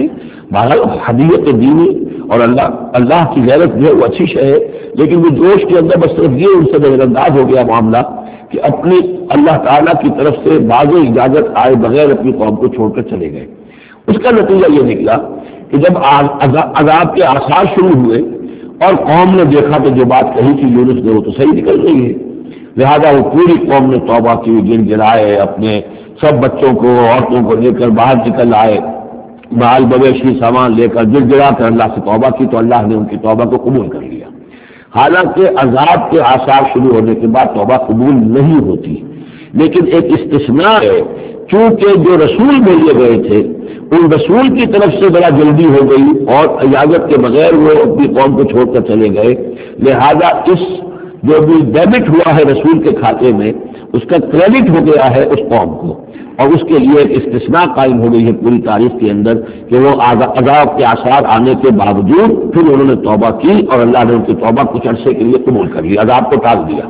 بہرحال حدیت دینی اور اللہ کی غیرت جو ہے وہ اچھی شے ہے، لیکن وہ جوش کے اندر بس صرف یہ ان سے نظر انداز ہو گیا معاملہ کہ اپنی اللہ تعالیٰ کی طرف سے بعض اجازت آئے بغیر اپنی قوم کو چھوڑ کر چلے گئے۔ اس کا نتیجہ یہ نکلا کہ جب عذاب کے آثار شروع ہوئے اور قوم نے دیکھا تو جو بات کہی تھی یونس نے وہ تو صحیح نکل رہی ہے، لہذا وہ پوری قوم نے توبہ کی، گر گرائے، اپنے سب بچوں کو عورتوں کو لے کر باہر نکل آئے، مال مویشی سامان لے کر گر گرا کر اللہ سے توبہ کی، تو اللہ نے ان کی توبہ کو قبول کر لیا۔ حالانکہ عذاب کے آثار شروع ہونے کے بعد توبہ قبول نہیں ہوتی، لیکن ایک استثناء ہے، چونکہ جو رسول بھیجے گئے تھے ان رسول کی طرف سے بڑا جلدی ہو گئی اور اجازت کے بغیر وہ اپنی قوم کو چھوڑ کر چلے گئے، لہذا اس جو بھی ڈیبٹ ہوا ہے رسول کے کھاتے میں اس کا کریڈٹ ہو گیا ہے اس قوم کو، اور اس کے لیے ایک استثناء قائم ہو گئی ہے پوری تاریخ کے اندر کہ وہ عذاب کے آثار آنے کے باوجود پھر انہوں نے توبہ کی اور اللہ نے ان کی توبہ کچھ عرصے کے لیے قبول کر لی، عذاب کو ٹال دیا۔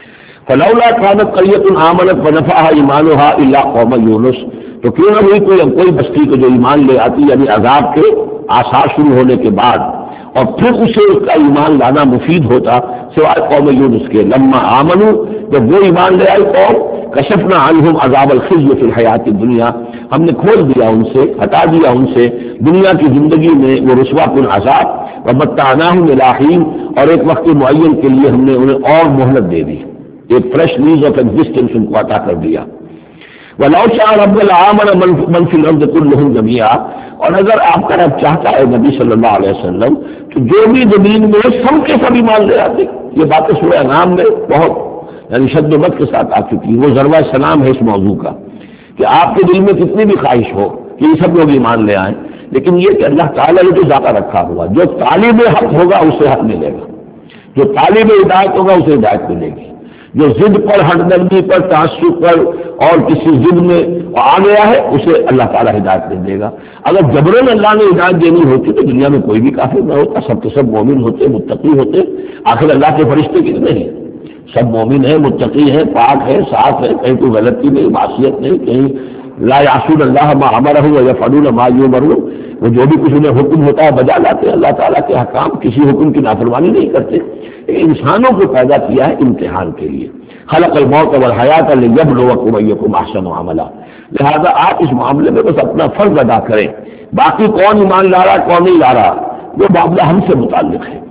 فلولا كانت قرية آمنت فنفعها ایمانها الا قوم یونس، تو کیوں نہ ہوئی کوئی بستی کو جو ایمان لے آتی، یعنی عذاب کے آثار شروع ہونے کے بعد، اور پھر اسے اس کا ایمان لانا مفید ہوتا سوائے قوم یونس کے۔ لما آمنوا، جب وہ ایمان لے آئی قوم، کشفنا عنہم عذاب الخزي فی الحیات الدنیا، ہم نے کھول دیا ان سے، ہٹا دیا ان سے دنیا کی زندگی میں وہ رسوا کن عذاب، ومتعناہم الی حین، اور ایک وقت معین کے لیے ہم نے انہیں اور مہلت دے دی، ایک فریش نیز آف ایگزسٹنس ان کو عطا کر دیا۔ وَلَوْ شَاءَ رَبُّ الْعَامَنَ مَنْ فِي الْأَرْضِ كُلُّهُمْ جَمِيعًا، اور اگر آپ کا رب چاہتا ہے نبی صلی اللہ علیہ وسلم تو جو بھی زمین میں سب کے سب ایمان لے آتے۔ یہ باتیں سورہ انعام میں بہت یعنی شد و مت کے ساتھ آ چکی، وہ ضربہ سلام ہے اس موضوع کا کہ آپ کے دل میں کتنی بھی خواہش ہو کہ یہ سب لوگ ایمان لے آئیں، لیکن یہ کہ اللہ تعالیٰ نے جو ذاتہ رکھا ہوا، جو طالب حق ہوگا اسے حق ملے گا، جو طالب ہدایت ہوگا اسے ہدایت ملے گی، جو ضد پر، ہٹ درمی پر، تعصب پر اور کسی ضد میں آ گیا ہے اسے اللہ تعالیٰ ہدایت دے دے گا۔ اگر جبرن اللہ نے ہدایت دینی ہوتی تو دنیا میں کوئی بھی کافر نہ ہوتا، سب کے سب مومن ہوتے، متقی ہوتے۔ آخر اللہ کے فرشتے کتنے ہیں؟ سب مومن ہیں، متقی ہیں، پاک ہیں، صاف ہیں، کہیں کوئی غلطی نہیں، معصیت نہیں، کہیں لا یعصون اللہ ما امرهم ویفعلون ما یؤمرون، وہ جو بھی کچھ انہیں حکم ہوتا ہے بجا لاتے ہیں، اللہ تعالیٰ کے حکام، کسی حکم کی نافرمانی نہیں کرتے۔ انسانوں کو پیدا کیا ہے امتحان کے لیے، خلق الموت والحیات لیبلوکم ایکم احسن عملا، لہذا آپ اس معاملے میں بس اپنا فرض ادا کریں، باقی کون ایمان لا رہا کون نہیں لا رہا وہ معاملہ ہم سے متعلق ہے۔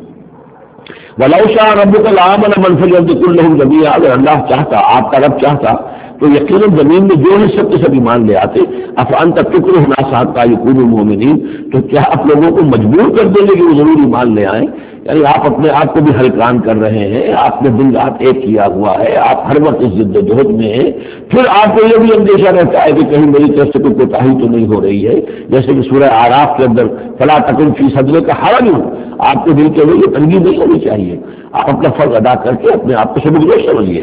وَلَوْ شَاءَ رَبُّكَ لَآمَنَ مَنْ فِي الْأَرْضِ كُلُّهُمْ جَمِيعًا، اگر اللہ چاہتا، آپ کا رب چاہتا تو یقیناً زمین میں جو ہے سب کے سب ایمان لے آتے۔ أَفَأَنْتَ تُكْرِهُ النَّاسَ حَتَّى يَكُونُوا مُؤْمِنِينَ، تو کیا آپ لوگوں کو مجبور کر دیں گے کہ وہ ضرور ایمان لے آئیں؟ یعنی آپ اپنے آپ کو بھی ہلکان کر رہے ہیں، آپ نے دن رات ایک کیا ہوا ہے، آپ ہر وقت اس جد و جہد میں ہیں، پھر آپ کو یہ بھی اندیشہ رہتا ہے کہ کہیں میری طرف سے کوئی کوتاہی تو نہیں ہو رہی ہے، جیسے کہ سورہ اعراف کے اندر فلا تکن فی صدرک حرج، آپ کے دل کے اندر یہ تنگی نہیں ہونی چاہیے، آپ اپنا فرض ادا کر کے اپنے آپ کو سبکدوش سمجھیے۔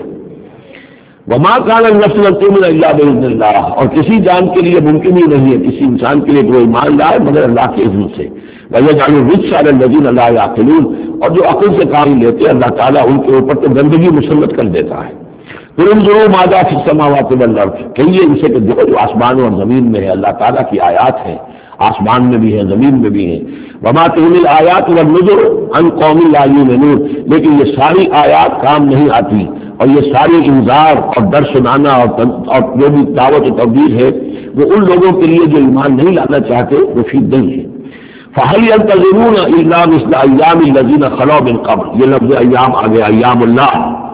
وما كان النفس ان تؤمن الا باذن اللہ، اور کسی جان کے لیے ممکن ہی نہیں ہے، کسی انسان کے لیے وہ ایمان لائے مگر اللہ کے اذن سے۔ وَيَجْعَلُ الرِّجْسَ عَلَى الَّذِينَ لَا يَعْقِلُونَ، اور جو عقل سے کام لیتے اللہ تعالیٰ ان کے اوپر تو گندگی مسلط کر دیتا ہے۔ قُلْ انظُرُوا مَاذَا فِي السَّمَاوَاتِ وَالْأَرْضِ، کہیے ان سے کہ دیکھو جو آسمان اور زمین میں ہے اللہ تعالیٰ کی آیات ہیں، آسمان میں بھی ہیں زمین میں بھی ہیں۔ وَمَا تُغْنِي الْآيَاتُ وَالنُّذُرُ عَنْ قَوْمٍ لَا يُؤْمِنُونَ، لیکن یہ ساری آیات کام نہیں آتی، اور یہ ساری انذار اور ڈر سنانا اور جو بھی دعوت و تبلیغ ہے وہ ان لوگوں کے لیے جو ایمان نہیں لانا چاہتے مفید نہیں ہے۔ فَهَلْ يَنْتَظِرُونَ إِلَّا مِثْلَ أَيَّامِ الَّذِينَ خَلَوْا مِنْ قَبْلُ، یہ لفظ ایام آ گیا، ایام اللہ،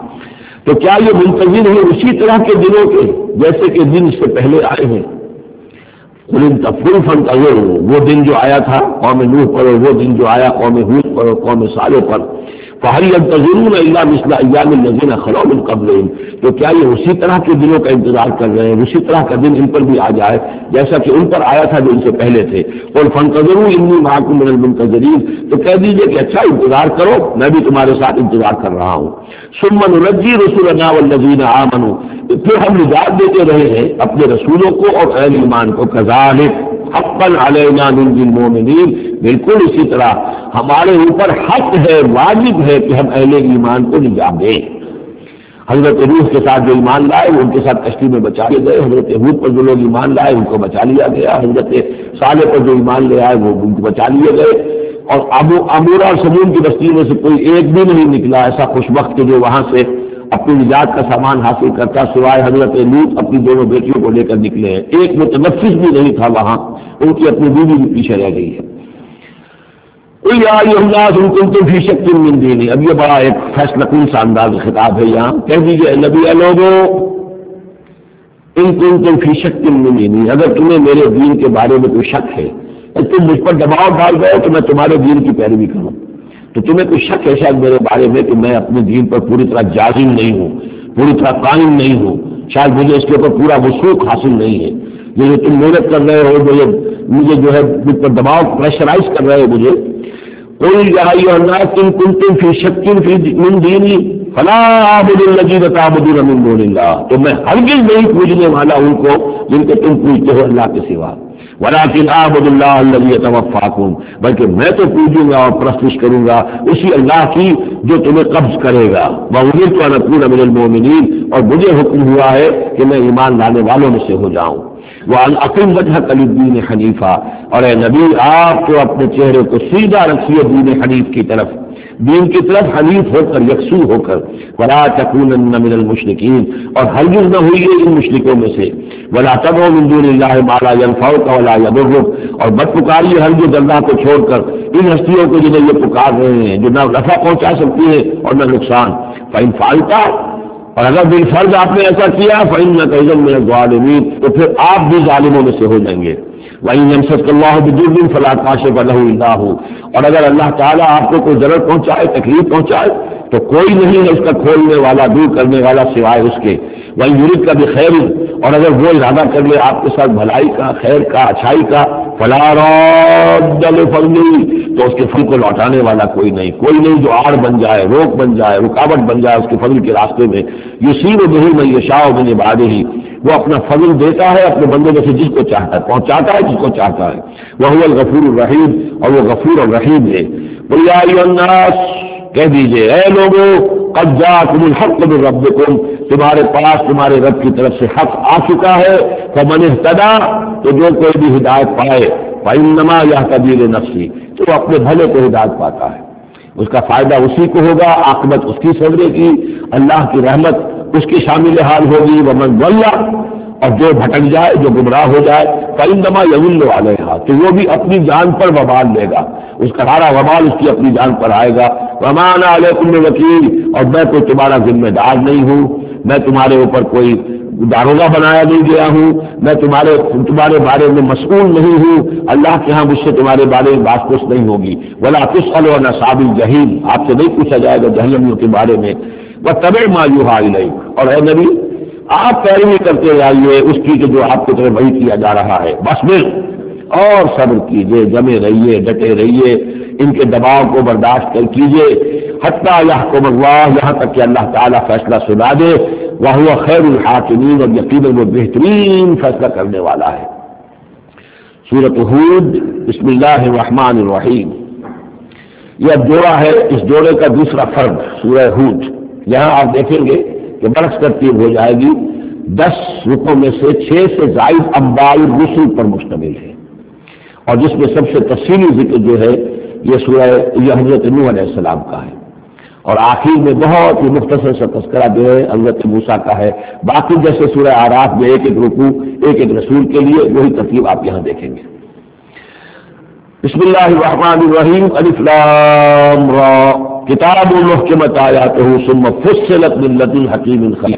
تو کیا یہ منتظر ہیں اسی طرح کے دنوں کے جیسے کہ دن سے پہلے آئے ہیں؟ قُلْ فَانْتَظِرُوا، وہ دن جو آیا تھا قوم نوح پر، اور وہ دن جو آیا قوم ہود پر اور قوم صالح پر، فَهَلْ يَنْتَظِرُونَ إِلَّا مِثْلَ أَيَّامِ الَّذِينَ خَلَوْا مِنْ قَبْلِهِمْ، تو کیا یہ اسی طرح کے دنوں کا انتظار کر رہے ہیں، اسی طرح کا دن ان پر بھی آ جائے جیسا کہ ان پر آیا تھا جو ان سے پہلے تھے؟ قُلْ فَانْتَظِرُوا إِنِّي مَعَكُم مِّنَ الْمُنتَظِرِينَ، تو کہہ دیجئے کہ اچھا انتظار کرو، میں بھی تمہارے ساتھ انتظار کر رہا ہوں۔ ثُمَّ نُنَجِّي رُسُلَنَا وَالَّذِينَ آمَنُوا، پھر ہم نجات دیتے رہے ہیں اپنے رسولوں کو اور اہل ایمان کو۔ كَذَلِكَ حقا علینا ننجی المؤمنین، بالکل اسی طرح ہمارے اوپر حق ہے، واجب ہے کہ ہم اہل ایمان کو نجات دیں۔ حضرت نوح کے ساتھ جو ایمان لائے وہ ان کے ساتھ کشتی میں بچا لیے گئے، حضرت ہود پر جو لوگ ایمان لائے ان کو بچا لیا گیا، حضرت صالح پر جو ایمان لے آئے وہ ان کو بچا لیے گئے، اور عمورہ اور سمون کی بستی میں سے کوئی ایک بھی نہیں نکلا ایسا خوشبخت کہ جو وہاں سے اپنی نجات کا سامان حاصل کرتا، سوائے حضرت لوط اپنی دونوں بیٹیوں کو لے کر نکلے ہیں، ایک متنفس بھی نہیں تھا وہاں، ان کی اپنی بیوی بھی پیچھے رہ گئی ہے۔ قل یا ایھا الناس ان کنتم فی شک من دینی، اب یہ بڑا ایک فیصلہ کن سا انداز خطاب ہے یہاں، کہہ دیجیے نبی اے لوگوں ان کنتم فی شک من دینی، اگر تمہیں میرے دین کے بارے میں کوئی شک ہے، تم مجھ پر دباؤ ڈال گئے کہ میں تمہارے دین کی پیروی کروں، تو تمہیں کوئی شک ہے شاید میرے بارے میں کہ میں اپنے دین پر پوری طرح جازم نہیں ہوں، پوری طرح قائم نہیں ہوں، شاید مجھے اس کے اوپر پورا وثوق حاصل نہیں ہے، یہ جو تم محنت کر رہے ہو، مجھے جو ہے مجھ پر دباؤ پریشرائز کر رہے ہو مجھے، قل یا ایھا الناس ان کنتم فی شک من دینی فلا اعبد الذین تعبدون من دون اللہ، تو میں ہرگز نہیں پوجنے والا ان کو جن کو تم پوجتے ہو اللہ کے سوا، ولکن اعبد اللہ الذی یتوفاکم، بلکہ میں تو پوجوں گا اور پرستش کروں گا اسی اللہ کی جو تمہیں قبض کرے گا، وامرت ان اکون من المؤمنین، اور مجھے حکم ہوا ہے کہ میں ایمان لانے والوں میں سے ہو جاؤں، وَأَنْ أَقِمْ وَجْهَكَ لِلدِّينِ حَنِيفًا، اور اے نبی آپ تو اپنے چہرے کو سیدھا رکھیے دین حنیف کی طرف، دین کی طرف حنیف ہو کر، یکسو ہو کر، وَلَا تَكُونَنَّ مِنَ الْمُشْرِكِينَ، اور ہرگز نہ ہوئیے ان مشرکوں میں سے، وَلَا تَدْعُ مِن دُونِ اللَّهِ مَا لَا يَنفَعُكَ وَلَا يَضُرُّكَ، اور مت پکاریے ہرگز اللہ کو چھوڑ کر ان ہستیوں کو جنہیں یہ پکار رہے ہیں جو نہ نفع پہنچا سکتی ہے اور نہ نقصان، فَإِنْ فَعَلْتَ، اور اگر بالفرض آپ نے ایسا کیا فَإِنَّكَ إِذًا مِنَ الظَّالِمِينَ، تو پھر آپ بھی ظالموں میں سے ہو جائیں گے، وَإِنْ يَمْسَسْكَ اللَّهُ بِضُرٍّ فَلَا كَاشِفَ لَهُ إِلَّا هُوَ، اور اگر اللہ تعالیٰ آپ کو کوئی ضرر پہنچائے، تکلیف پہنچائے، تو کوئی نہیں ہے اس کا کھولنے والا، دور کرنے والا سوائے اس کے، وَإِنْ يُرِدْكَ بِخَيْرٍ، اور اگر وہ ارادہ کر لے آپ کے ساتھ بھلائی کا، خیر کا، اچھائی کا، فَلَا رَادَّ لِفَضْلِهِ، تو اس کے فضل کو لوٹانے والا کوئی نہیں جو آڑ بن جائے، روک بن جائے، رکاوٹ بن جائے اس کے فضل کے راستے میں، یصیب بہ من یشاء من عبادہ، وہ اپنا فضل دیتا ہے اپنے بندوں میں سے جس کو چاہتا ہے، پہنچاتا ہے جس کو چاہتا ہے، وہو الغفور الرحیم، اور وہ غفور الرحیم ہے۔ قل یا ایھا الناس، کہہ دیجئے اے لوگو، قد جاءکم الحق من ربکم، تمہارے پاس تمہارے رب کی طرف سے حق آ چکا ہے، فمن اہتدی، تو جو کوئی بھی ہدایت پائے، فانما یہتدی لنفسہ، تو وہ اپنے بھلے کو ہدایت پاتا ہے، اس کا فائدہ اسی کو ہوگا، عاقبت اس کی صبر کی، اللہ کی رحمت اس کی شامل حال ہوگی، ومن ضل، اور جو بھٹک جائے، جو گمراہ ہو جائے، فإنما يضل علیہا، تو وہ بھی اپنی جان پر وبال لے گا، اس کا سارا وبال اس کی اپنی جان پر آئے گا، وما انا علیکم بوکیل، اور میں کوئی تمہارا ذمہ دار نہیں ہوں، میں تمہارے اوپر کوئی داروغہ بنایا نہیں گیا ہوں، میں تمہارے بارے میں مسئول نہیں ہوں، اللہ کے ہاں مجھ سے تمہارے بارے میں بات پوچھ نہیں ہوگی، ولا تسأل عن اصحاب الجحیم، آپ سے نہیں پوچھا جائے گا جہنمیوں کے بارے میں، واتبع ما یوحی الیک، اور اے نبی آپ پیروی کرتے رہیے اس کی کہ جو آپ کی طرف وحی کیا جا رہا ہے، بس پھر اور صبر کیجئے، جمے رہیے، ڈٹے رہیے، ان کے دباؤ کو برداشت کیجئے، حتی یحکم اللہ، یہاں تک کہ اللہ تعالیٰ فیصلہ سنا دے، وہو خیر الحاکمین، اور یقیناً وہ بہترین فیصلہ کرنے والا ہے۔ سورۃ ہود، بسم اللہ الرحمن الرحیم، یہ اب جوڑا ہے، اس جوڑے کا دوسرا فرد سورہ ہود، یہاں آپ دیکھیں گے کہ برعکس ترتیب ہو جائے گی، 10 رکوع میں سے 6 سے زائد انباء الرسل پر مشتمل ہے، اور جس میں سب سے تفصیلی ذکر جو ہے یہ حضرت نوح علیہ السلام کا ہے، اور آخر میں بہت ہی مختصر سا تذکرہ جو ہے حضرت موسیٰ کا ہے، باقی جیسے سورہ اعراف میں ایک ایک رکوع ایک ایک رسول کے لیے، وہی ترتیب آپ یہاں دیکھیں گے۔ بسم اللہ الرحمن الرحیم، الف لام را، کتاب محکمت آیاتہ ثم فصلت من لدن حکیم خبیر۔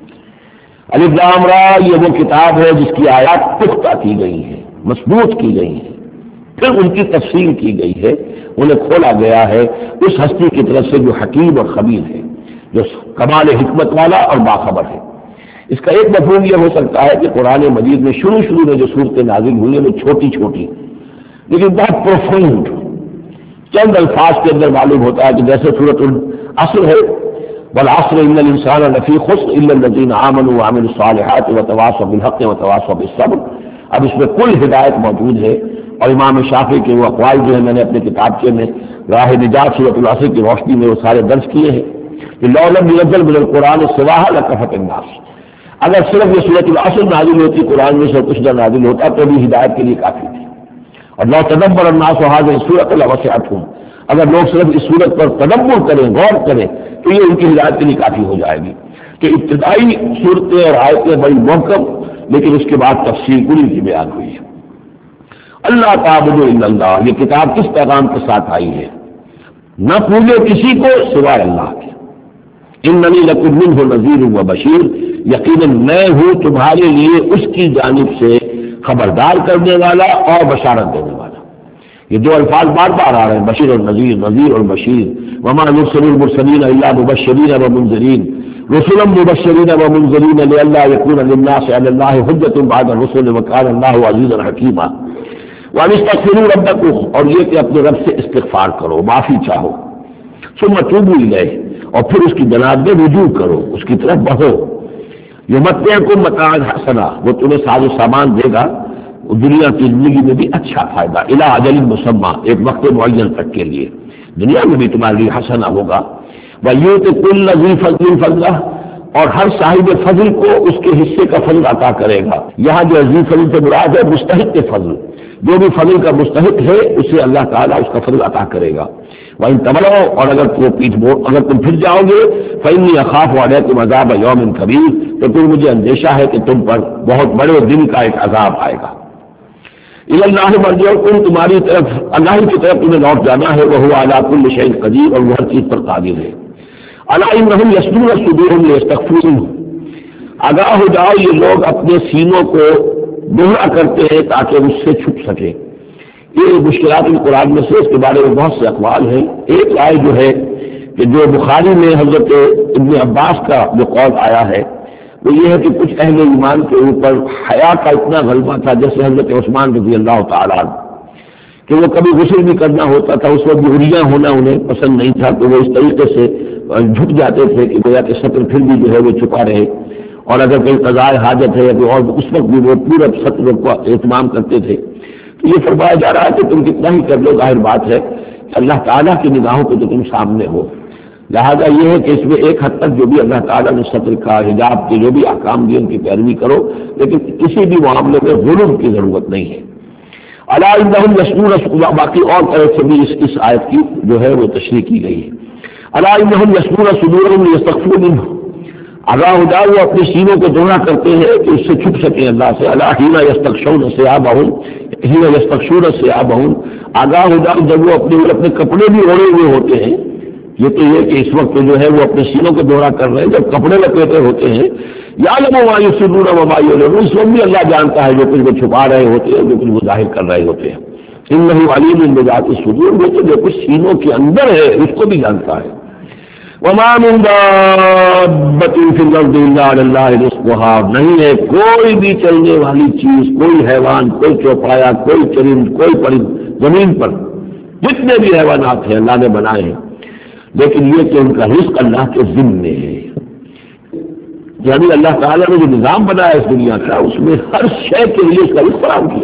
الف لام را، یہ وہ کتاب ہے جس کی آیات پختہ کی گئی ہیں، مضبوط کی گئی ہیں، پھر ان کی تفصیل کی گئی ہے، انہیں کھولا گیا ہے اس ہستی کی طرف سے جو حکیم اور خبیر ہے، جو کمال حکمت والا اور باخبر ہے۔ اس کا ایک مفہوم یہ ہو سکتا ہے کہ قرآن مجید میں شروع میں جو صورتیں نازل ہوئی ہیں وہ چھوٹی چھوٹی لیکن بہت پروفونڈ، چند الفاظ کے اندر معلوم ہوتا ہے کہ جیسے سورۃ العصر ہے، والعصر ان الانسان لفی خسر الا الذین آمنوا وعملوا الصالحات وتواصوا بالحق وتواصوا بالصبر۔ اب اس میں کل ہدایت موجود ہے، اور امام شافعی کے وہ اقوال جو ہے میں نے اپنے کتابچے میں راہ نجات سورۃ العصر کی روشنی میں وہ سارے درج کیے ہیں۔ کہ لو لم ينزل من القرآن سواها لكفت الناس، اگر صرف یہ سورۃ العصر نازل ہوتی، قرآن میں سے کچھ نہ نازل ہوتا تو بھی ہدایت کے لیے کافی تھی. اور لو تدبر الناس هذه السورۃ لوسعتهم، اگر لوگ صرف اس سورت پر تدبر کریں، غور کریں تو یہ ان کی ہدایت کے لیے کافی ہو جائے گی. کہ ابتدائی صورتیں اور آیتیں بڑی محکم، لیکن اس کے بعد تفصیل پوری کی بیان ہوئی ہے. اللہ تعبدوا الا اللہ، یہ کتاب کس پیغام کے ساتھ آئی ہے؟ نہ پوجو کسی کو سوائے اللہ کے. اننی لکم منہ نذیر و بشیر، یقیناً میں ہوں تمہارے لیے اس کی جانب سے خبردار کرنے والا اور بشارت دینے والا. یہ دو الفاظ بار بار آ رہے ہیں، بشیر اور نذیر، نذیر اور بشیر. وما نرسل المرسلین الا مبشرین ومنذرین، رسلا مبشرین ومنذرین لئلا یکون للناس علی اللہ حجۃ بعد الرسل وکان اللہ عزیزا حکیما. وان استغفروا ربکم، اور یہ کہ اپنے رب سے استغفار کرو، معافی چاہو. ثم توبوا الیہ، اور پھر اس کی جناب میں رجوع کرو، اس کی طرف بڑھو. یمتعکم متاعا حسنا، وہ تمہیں ساز و سامان دے گا دنیا کی زندگی میں بھی اچھا فائدہ، الی اجل مسمى، ایک وقت معین تک کے لیے، دنیا میں بھی تمہارے لیے حسنا ہوگا. وَيُؤْتِ كُلَّ ذِي فَضْلٍ فَضْلَهُ، اور ہر صاحب فضل کو اس کے حصے کا فضل عطا کرے گا. یہاں جو ذی فضل سے مراد ہے مستحق فضل، جو بھی فضل کا مستحق ہے اسے اللہ تعالیٰ اس کا فضل عطا کرے گا. وَإِن تَوَلَّوْا، اور اگر اگر تم پھر جاؤ گے، فَإِنِّي أَخَافُ عَلَيْكُمْ عَذَابَ يَوْمٍ كَبِيرٍ، تو پھر مجھے اندیشہ ہے کہ تم پر بہت بڑے دن کا ایک عذاب آئے گا. إِلَى اللَّهِ مَرْجِعُكُمْ، تمہاری طرف اللہ کی طرف تمہیں لوٹ جانا ہے. وَهُوَ عَلَى كُلِّ شَيْءٍ قَدِيرٌ، اور وہ ہر چیز پر قادر ہے. أَلَا إِنَّهُمْ يَصْدُونَ صُدُورَهُمْ لِيَسْتَخْفُوا مِنْهُ، آگاہ ہو جاؤ یہ لوگ اپنے سینوں کو دوہرا کرتے ہیں تاکہ اس سے چھپ سکے. یہ مشکلات القرآن میں سے اس کے بارے میں بہت سے اقوال ہیں. ایک رائے جو ہے کہ جو بخاری میں حضرت ابن عباس کا جو قول آیا ہے وہ یہ ہے کہ کچھ اہل ایمان کے اوپر حیا کا اتنا غلبہ تھا، جیسے حضرت عثمان رضی اللہ تعالیٰ عنہ، کہ وہ کبھی غسل بھی کرنا ہوتا تھا، اس وقت عریاں ہونا انہیں پسند نہیں تھا، تو وہ اس طریقے سے جھک جاتے تھے کہ گویا کہ سطر پھر بھی جو ہے وہ چھپا رہے. اور اگر کوئی قضاء حاجت ہے یا اور اس وقت بھی وہ پورا سطر کو اہتمام کرتے تھے. تو یہ فرمایا جا رہا ہے کہ تم کتنا ہی کر لو، ظاہر بات ہے کہ اللہ تعالیٰ کی نگاہوں پہ تو تم سامنے ہو. لہذا یہ ہے کہ اس میں ایک حد تک جو بھی اللہ تعالیٰ نے سطر کا، حجاب کے جو بھی احکام دیے ان کی پیروی کرو، لیکن کسی بھی معاملے میں غلو کی ضرورت نہیں ہے. الا انہم یصدون، باقی اور طرح سے بھی اس آیت کی جو ہے وہ تشریح کی گئی ہے. الا انہم یصدون صدورہم لیستخفوا منہ، آگاہ ہو جاؤ وہ اپنے سینوں کو دوہرا کرتے ہیں کہ اس سے چھپ سکیں اللہ سے. الا حین یستغشون ثیابہم، حین یستغشون ثیابہم، آگاہ ہو جاؤ جب وہ اپنے کپڑے بھی اوڑھے ہوئے ہوتے ہیں. یہ تو یہ کہ اس وقت جو ہے وہ اپنے سینوں کو دوہرا کر رہے ہیں، جب کپڑے لپیٹے ہوتے ہیں. یعلم ما یسرون وما یعلنون، اس وقت بھی اللہ جانتا ہے جو کچھ وہ چھپا رہے ہوتے ہیں، جو کچھ وہ ظاہر کر رہے ہوتے ہیں. انہ علیم بذات الصدور، وہ تو جو کچھ سینوں کے اندر ہے اس کو بھی جانتا ہے. وما من دابۃ فی الارض الا علی اللہ رزقها، نہیں ہے کوئی بھی چلنے والی چیز، کوئی حیوان، کوئی چوپایا، کوئی چرند، کوئی پرند زمین پر جتنے بھی حیوانات ہیں اللہ نے بنائے ہیں، لیکن یہ کہ ان کا رزق اللہ کے ذمے ہے. یعنی اللہ تعالیٰ نے جو نظام بنایا اس دنیا کا، اس میں ہر شے کے لیے اس کا رزق فراہم کیا.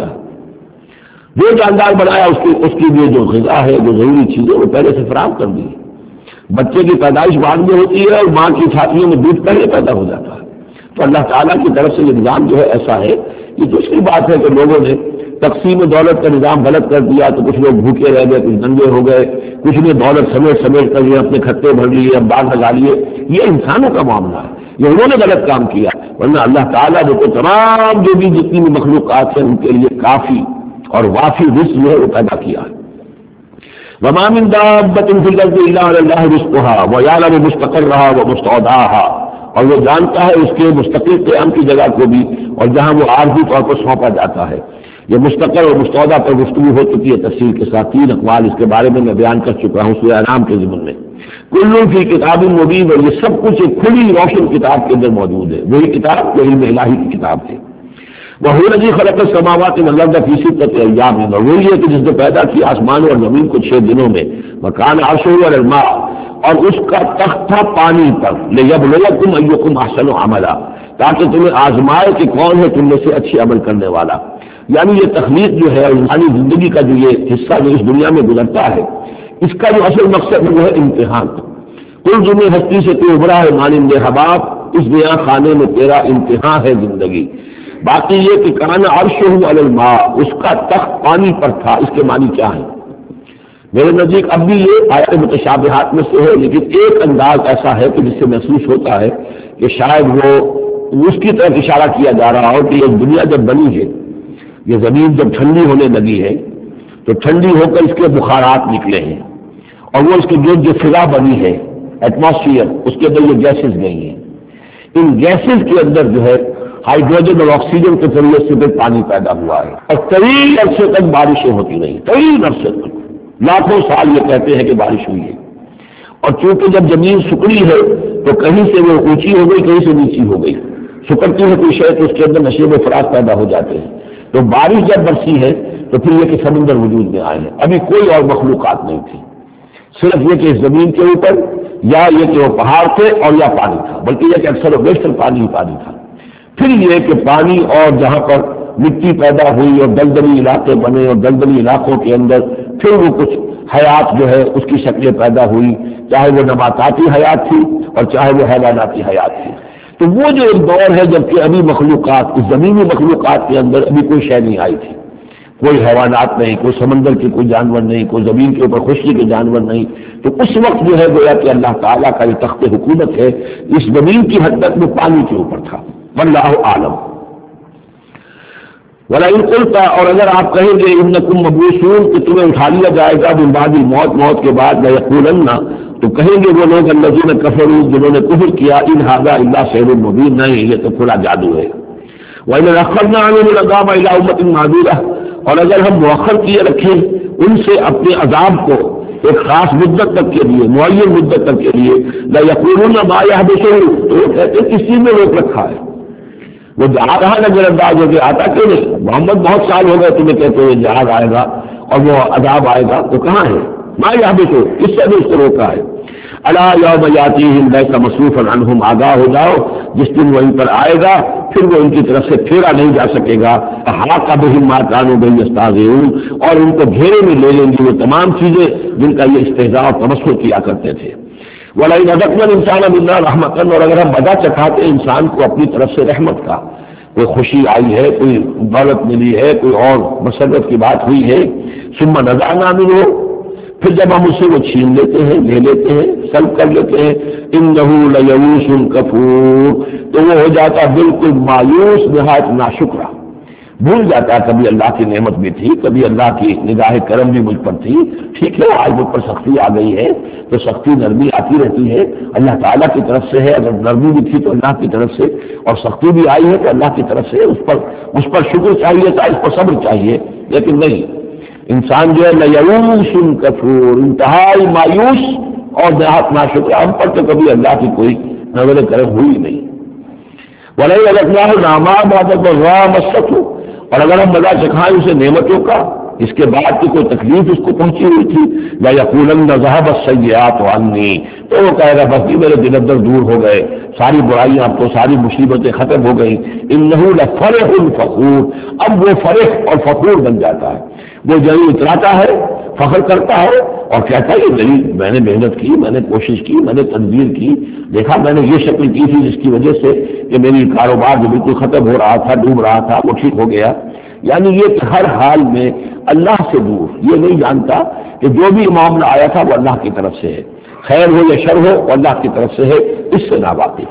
جو جاندار بنایا اس کی لیے جو غذا ہے، جو ضروری چیزیں وہ پہلے سے فراہم کر دی. بچے کی پیدائش بعد میں ہوتی ہے اور ماں کی چھاتیوں میں دودھ پہلے پیدا ہو جاتا ہے. تو اللہ تعالیٰ کی طرف سے یہ نظام جو ہے ایسا ہے. یہ دوسری بات ہے کہ لوگوں نے تقسیم دولت کا نظام غلط کر دیا تو کچھ لوگ بھوکے رہ گئے، کچھ ننگے ہو گئے، کچھ نے دولت سمیٹ کر لیا، اپنے کھتے بھر لیے، امبار لگا لیے. یہ انسانوں کا معاملہ ہے، یہ انہوں نے غلط کام کیا. ورنہ اللہ تعالیٰ نے تو تمام جو بھی جتنی بھی مخلوقات ہیں ان کے لیے کافی اور وافی رزق جو ہے وہ پیدا کیا ہے. وما من دابۃ فی الارض الا علی اللہ رزقها ویعلم مستقرها ومستودعها، اور وہ جانتا ہے اس کے مستقل قیام کی جگہ کو بھی اور جہاں وہ عارضی طور پر سونپا جاتا ہے. یہ مستقر اور مستودع پر گفتگو ہو چکی ہے تفصیل کے ساتھ. 3 اقوال اس کے بارے میں بیان کر چکا ہوں سورہ انعام کے ضمن میں. کل فی کتاب مبین، اور یہ سب کچھ ایک کھلی روشن کتاب کے اندر موجود ہے. وہی کتاب جو علم الہی کی کتاب ہے. وہو الذی خلق السماوات والارض فی 6 ایام، اور وہی ہے کہ جس نے پیدا کیا آسمان اور زمین کو 6 دنوں میں. وکان عرشہ علی الماء، اور اس کا تخت تھا پانی پر. لیبلوکم ایکم احسن عملا، تاکہ تمہیں آزمائے کہ کون ہے تم میں سے اچھے عمل کرنے والا. یعنی یہ تخلیق جو ہے انسانی زندگی کا جو یہ حصہ جو اس دنیا میں گزرتا ہے، اس کا جو اصل مقصد ہے وہ ہے امتحان. تلزم ہستی سے تو ابھرا ہے مانند حباب، اس نیا خانے میں تیرا امتحان ہے زندگی۔ باقی یہ کہ کان عرشہ علی الماء، اس کا تخت پانی پر تھا، اس کے معنی کیا ہے؟ میرے نزدیک اب بھی یہ آیات متشابہات میں سے ہے، لیکن ایک انداز ایسا ہے کہ جس سے محسوس ہوتا ہے کہ شاید وہ اس کی طرف اشارہ کیا جا رہا ہو کہ یہ دنیا جب بنی ہے، یہ زمین جب ٹھنڈی ہونے لگی ہے تو ٹھنڈی ہو کر اس کے بخارات نکلے ہیں، اور وہ اس کے گرد جو فضا بنی ہے ایٹماسفیئر، اس کے اندر یہ گیسز گئی ہیں، ان گیسز کے اندر جو ہے ہائیڈروجن اور آکسیجن کے ذریعے سے پھر پانی پیدا ہوا ہے، اور طویل عرصے تک بارشیں ہوتی رہی، طویل عرصے تک، لاکھوں سال یہ کہتے ہیں کہ بارش ہوئی ہے۔ اور چونکہ جب زمین سکڑی ہے تو کہیں سے وہ اونچی ہو گئی، کہیں سے نیچی ہو گئی، سکڑتی ہے کوئی شے تو اس کے اندر نشیب و فراز پیدا ہو جاتے ہیں، تو بارش جب برسی ہے تو پھر یہ کہ سمندر وجود میں آئے ہیں۔ ابھی کوئی اور مخلوقات نہیں تھی، صرف یہ کہ اس زمین کے اوپر یا یہ کہ وہ پہاڑ تھے اور یا پانی تھا، بلکہ یہ کہ اکثر و بیشتر پانی ہی پانی تھا۔ پھر یہ کہ پانی اور جہاں پر مٹی پیدا ہوئی اور دلدلی علاقے بنے اور دلدلی علاقوں کے اندر پھر وہ کچھ حیات جو ہے اس کی شکلیں پیدا ہوئی، چاہے وہ نباتاتی حیات تھی اور چاہے وہ حیواناتی حیات تھی۔ تو وہ جو ایک دور ہے جبکہ ابھی مخلوقات، اس زمینی مخلوقات کے اندر ابھی کوئی شے نہیں آئی تھی، کوئی حیوانات نہیں، کوئی سمندر کے کوئی جانور نہیں، کوئی زمین کے اوپر خشکی کے جانور نہیں، تو اس وقت جو ہے گویا کہ اللہ تعالیٰ کا یہ تخت حکومت ہے اس زمین کی حد تک وہ پانی کے اوپر تھا۔ واللہ عالم۔ وَلَئِن قُلْتَ، اور اگر آپ کہیں گے اِنَّكُمْ مَبْعُوثُونَ کہ تمہیں اٹھا لیا جائے گا من بعد الموت، موت کے بعد، لَيَقُولَنَّ تو کہیں گے وہ لوگ الذین کفروا جنہوں نے کفر کیا، ان ھذا الا سحر مبین، نہیں یہ تو کھلا جادو ہے۔ وَإِذَا أَخَّرْنَا عَنْهُمُ الْعَذَابَ إِلَىٰ أُمَّةٍ مَّعْدُودَةٍ، اور اگر ہم مؤخر کیے رکھیں ان سے اپنے عذاب کو ایک خاص مدت تک کے لیے، معین مدت تک کے لیے، لَيَقُولُونَ مَا يَحْبِسُهُ، تو وہ کہتے ہیں کس چیز میں روک رکھا ہے، وہ جہاز کہاں نظر انداز ہو گیا، آتا کیوں نہیں؟ محمد بہت سال ہو گئے تمہیں کہتے ہوئے جہاز آئے گا اور وہ عذاب آئے گا، تو کہاں ہے؟ ما یحبسو، کس سے بھی اس کو روکا ہے؟ الا یوم یاتیہم لیس مصروفا عنہم، آگاہ ہو جاؤ جس دن وہ ان پر آئے گا پھر وہ ان کی طرف سے پھیرا نہیں جا سکے گا۔ حاق بہم ما کانوا بہ یستہزئون، اور ان کو گھیرے میں لے لیں گی وہ تمام چیزیں جن کا یہ استہزاء اور تمسخر کیا کرتے تھے۔ وَلَئِنْ أَذَقْنَا الْإِنسَانَ مِنَّا رَحْمَةً، اور اگر ہم مزہ چکھاتے انسان کو اپنی طرف سے رحمت کا، کوئی خوشی آئی ہے، کوئی دولت ملی ہے، کوئی اور مسرت کی بات ہوئی ہے، ثُمَّ نَزَعْنَا مِنْهُ، پھر جب ہم اسے وہ چھین لیتے ہیں، لے لیتے ہیں، سلب کر لیتے ہیں، إِنَّهُ لَيَئُوسٌ كَفُورٌ، تو وہ ہو جاتا بالکل مایوس، نہایت ناشکرا، بھول جاتا ہے کبھی اللہ کی نعمت بھی تھی، کبھی اللہ کی نگاہ کرم بھی مجھ پر تھی، ٹھیک ہے آج مجھ پر سختی آ گئی ہے تو سختی نرمی آتی رہتی ہے، اللہ تعالیٰ کی طرف سے ہے، اگر نرمی بھی تھی تو اللہ کی طرف سے، اور سختی بھی آئی ہے تو اللہ کی طرف سے، اس پر شکر چاہیے تھا، اس پر صبر چاہیے، لیکن نہیں، انسان جو ہے لیئوس کفور، انتہائی مایوس اور نہایت ناشکر، ہم پر تو کبھی اللہ کی کوئی نظر کرم ہوئی نہیں۔ وَلَئِنْ أَذَقْنَاهُ نَعْمَاءَ بَعْدَ ضَرَّاءَ مَسَّتْهُ، اور اگر ہم مزہ چکھائیں اسے نعمتوں کا اس کے بعد کی کوئی تکلیف اس کو پہنچی ہوئی تھی، لَيَقُولَنَّ ذَهَبَ السَّيِّئَاتُ عَنِّي، تو وہ کہے گا بس یہ میرے دل اندر دور ہو گئے، ساری برائیاں اب تو ساری مصیبتیں ختم ہو گئی، إِنَّهُ لَفَرِحٌ فَخُورٌ، اب وہ فرح اور فخور بن جاتا ہے، وہ جلوہ اتراتا ہے، فخر کرتا ہے اور کہتا ہے کہ میں نے محنت کی، میں نے کوشش کی، میں نے تدبیر کی، دیکھا میں نے یہ شکل کی تھی جس کی وجہ سے کہ میری کاروبار جو بالکل ختم ہو رہا تھا، ڈوب رہا تھا، وہ ٹھیک ہو گیا۔ یعنی یہ کہ ہر حال میں اللہ سے دور، یہ نہیں جانتا کہ جو بھی معاملہ آیا تھا وہ اللہ کی طرف سے ہے، خیر ہو یا شر ہو وہ اللہ کی طرف سے ہے، اس سے ناواقف۔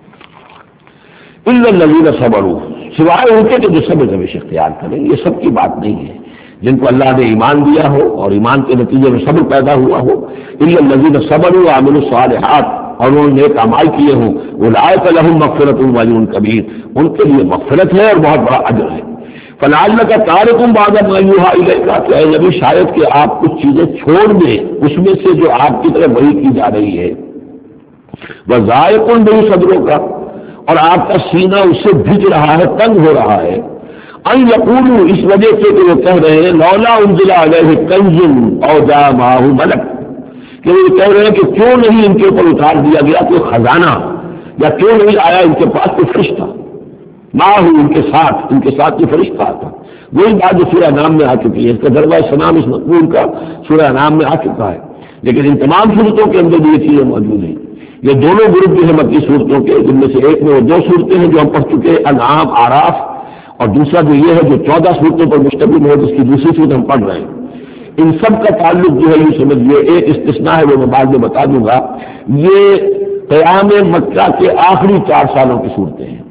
إِلَّا الَّذِينَ صَبَرُوا، سوائے ان کے جو صبر روش اختیار کریں، یہ سب کی بات نہیں ہے، جن کو اللہ نے ایمان دیا ہو اور ایمان کے نتیجے میں صبر پیدا ہوا ہو، إِلَّا الَّذِينَ صَبَرُوا وَعَمِلُوا الصَّالِحَاتِ، اور انہوں نے نیک اعمال کیے ہوں، أُولَٰئِكَ لَهُم مَغْفِرَةٌ وَأَجْرٌ كَبِيرٌ، ان کے لیے مغفرت ہے اور بہت بڑا اجر ہے۔ فَلَعَلَّكَ تَارِكٌ بَعْضَ مَا يُوحَىٰ إِلَيْكَ، کہ اے نبی شاید کہ آپ کچھ چیزیں چھوڑ دیں اس میں سے جو آپ کی طرف وحی کی جا رہی ہے، وَضَائِقٌ بِهِ صَدْرُكَ، اور آپ کا سینہ اس سے بھج رہا ہے، تنگ ہو رہا ہے، ان یقولوا، اس وجہ سے کہ وہ کہہ رہے ہیں لولا انزل علیہ کنز او جاء معه ملک، کہ وہ کہہ رہے ہیں کہ کیوں نہیں ان کے اوپر اتار دیا گیا کوئی خزانہ، یا کیوں نہیں آیا ان کے پاس کوئی فرشتہ، معه ان کے ساتھ کوئی فرشتہ آتا۔ وہی بات جو سورہ نام میں آ چکی ہے، اس کا ضربہ سلام اس مضمون کا سورہ نام میں آ چکا ہے، لیکن ان تمام صورتوں کے اندر بھی یہ چیزیں موجود ہیں۔ یہ دونوں گروپ جو ہے مکی صورتوں کے، جن میں سے ایک میں وہ 2 صورتیں ہیں جو ہم پڑھ چکے، انعام، آراف، اور دوسرا جو یہ ہے جو 14 صورتوں پر مشتمل ہے جس کی دوسری صورت ہم پڑھ رہے ہیں، ان سب کا تعلق جو ہے یہ سمجھیے ایک استثناء ہے وہ میں بعد میں بتا دوں گا، یہ قیام مکہ کے آخری 4 سالوں کی صورتیں ہیں،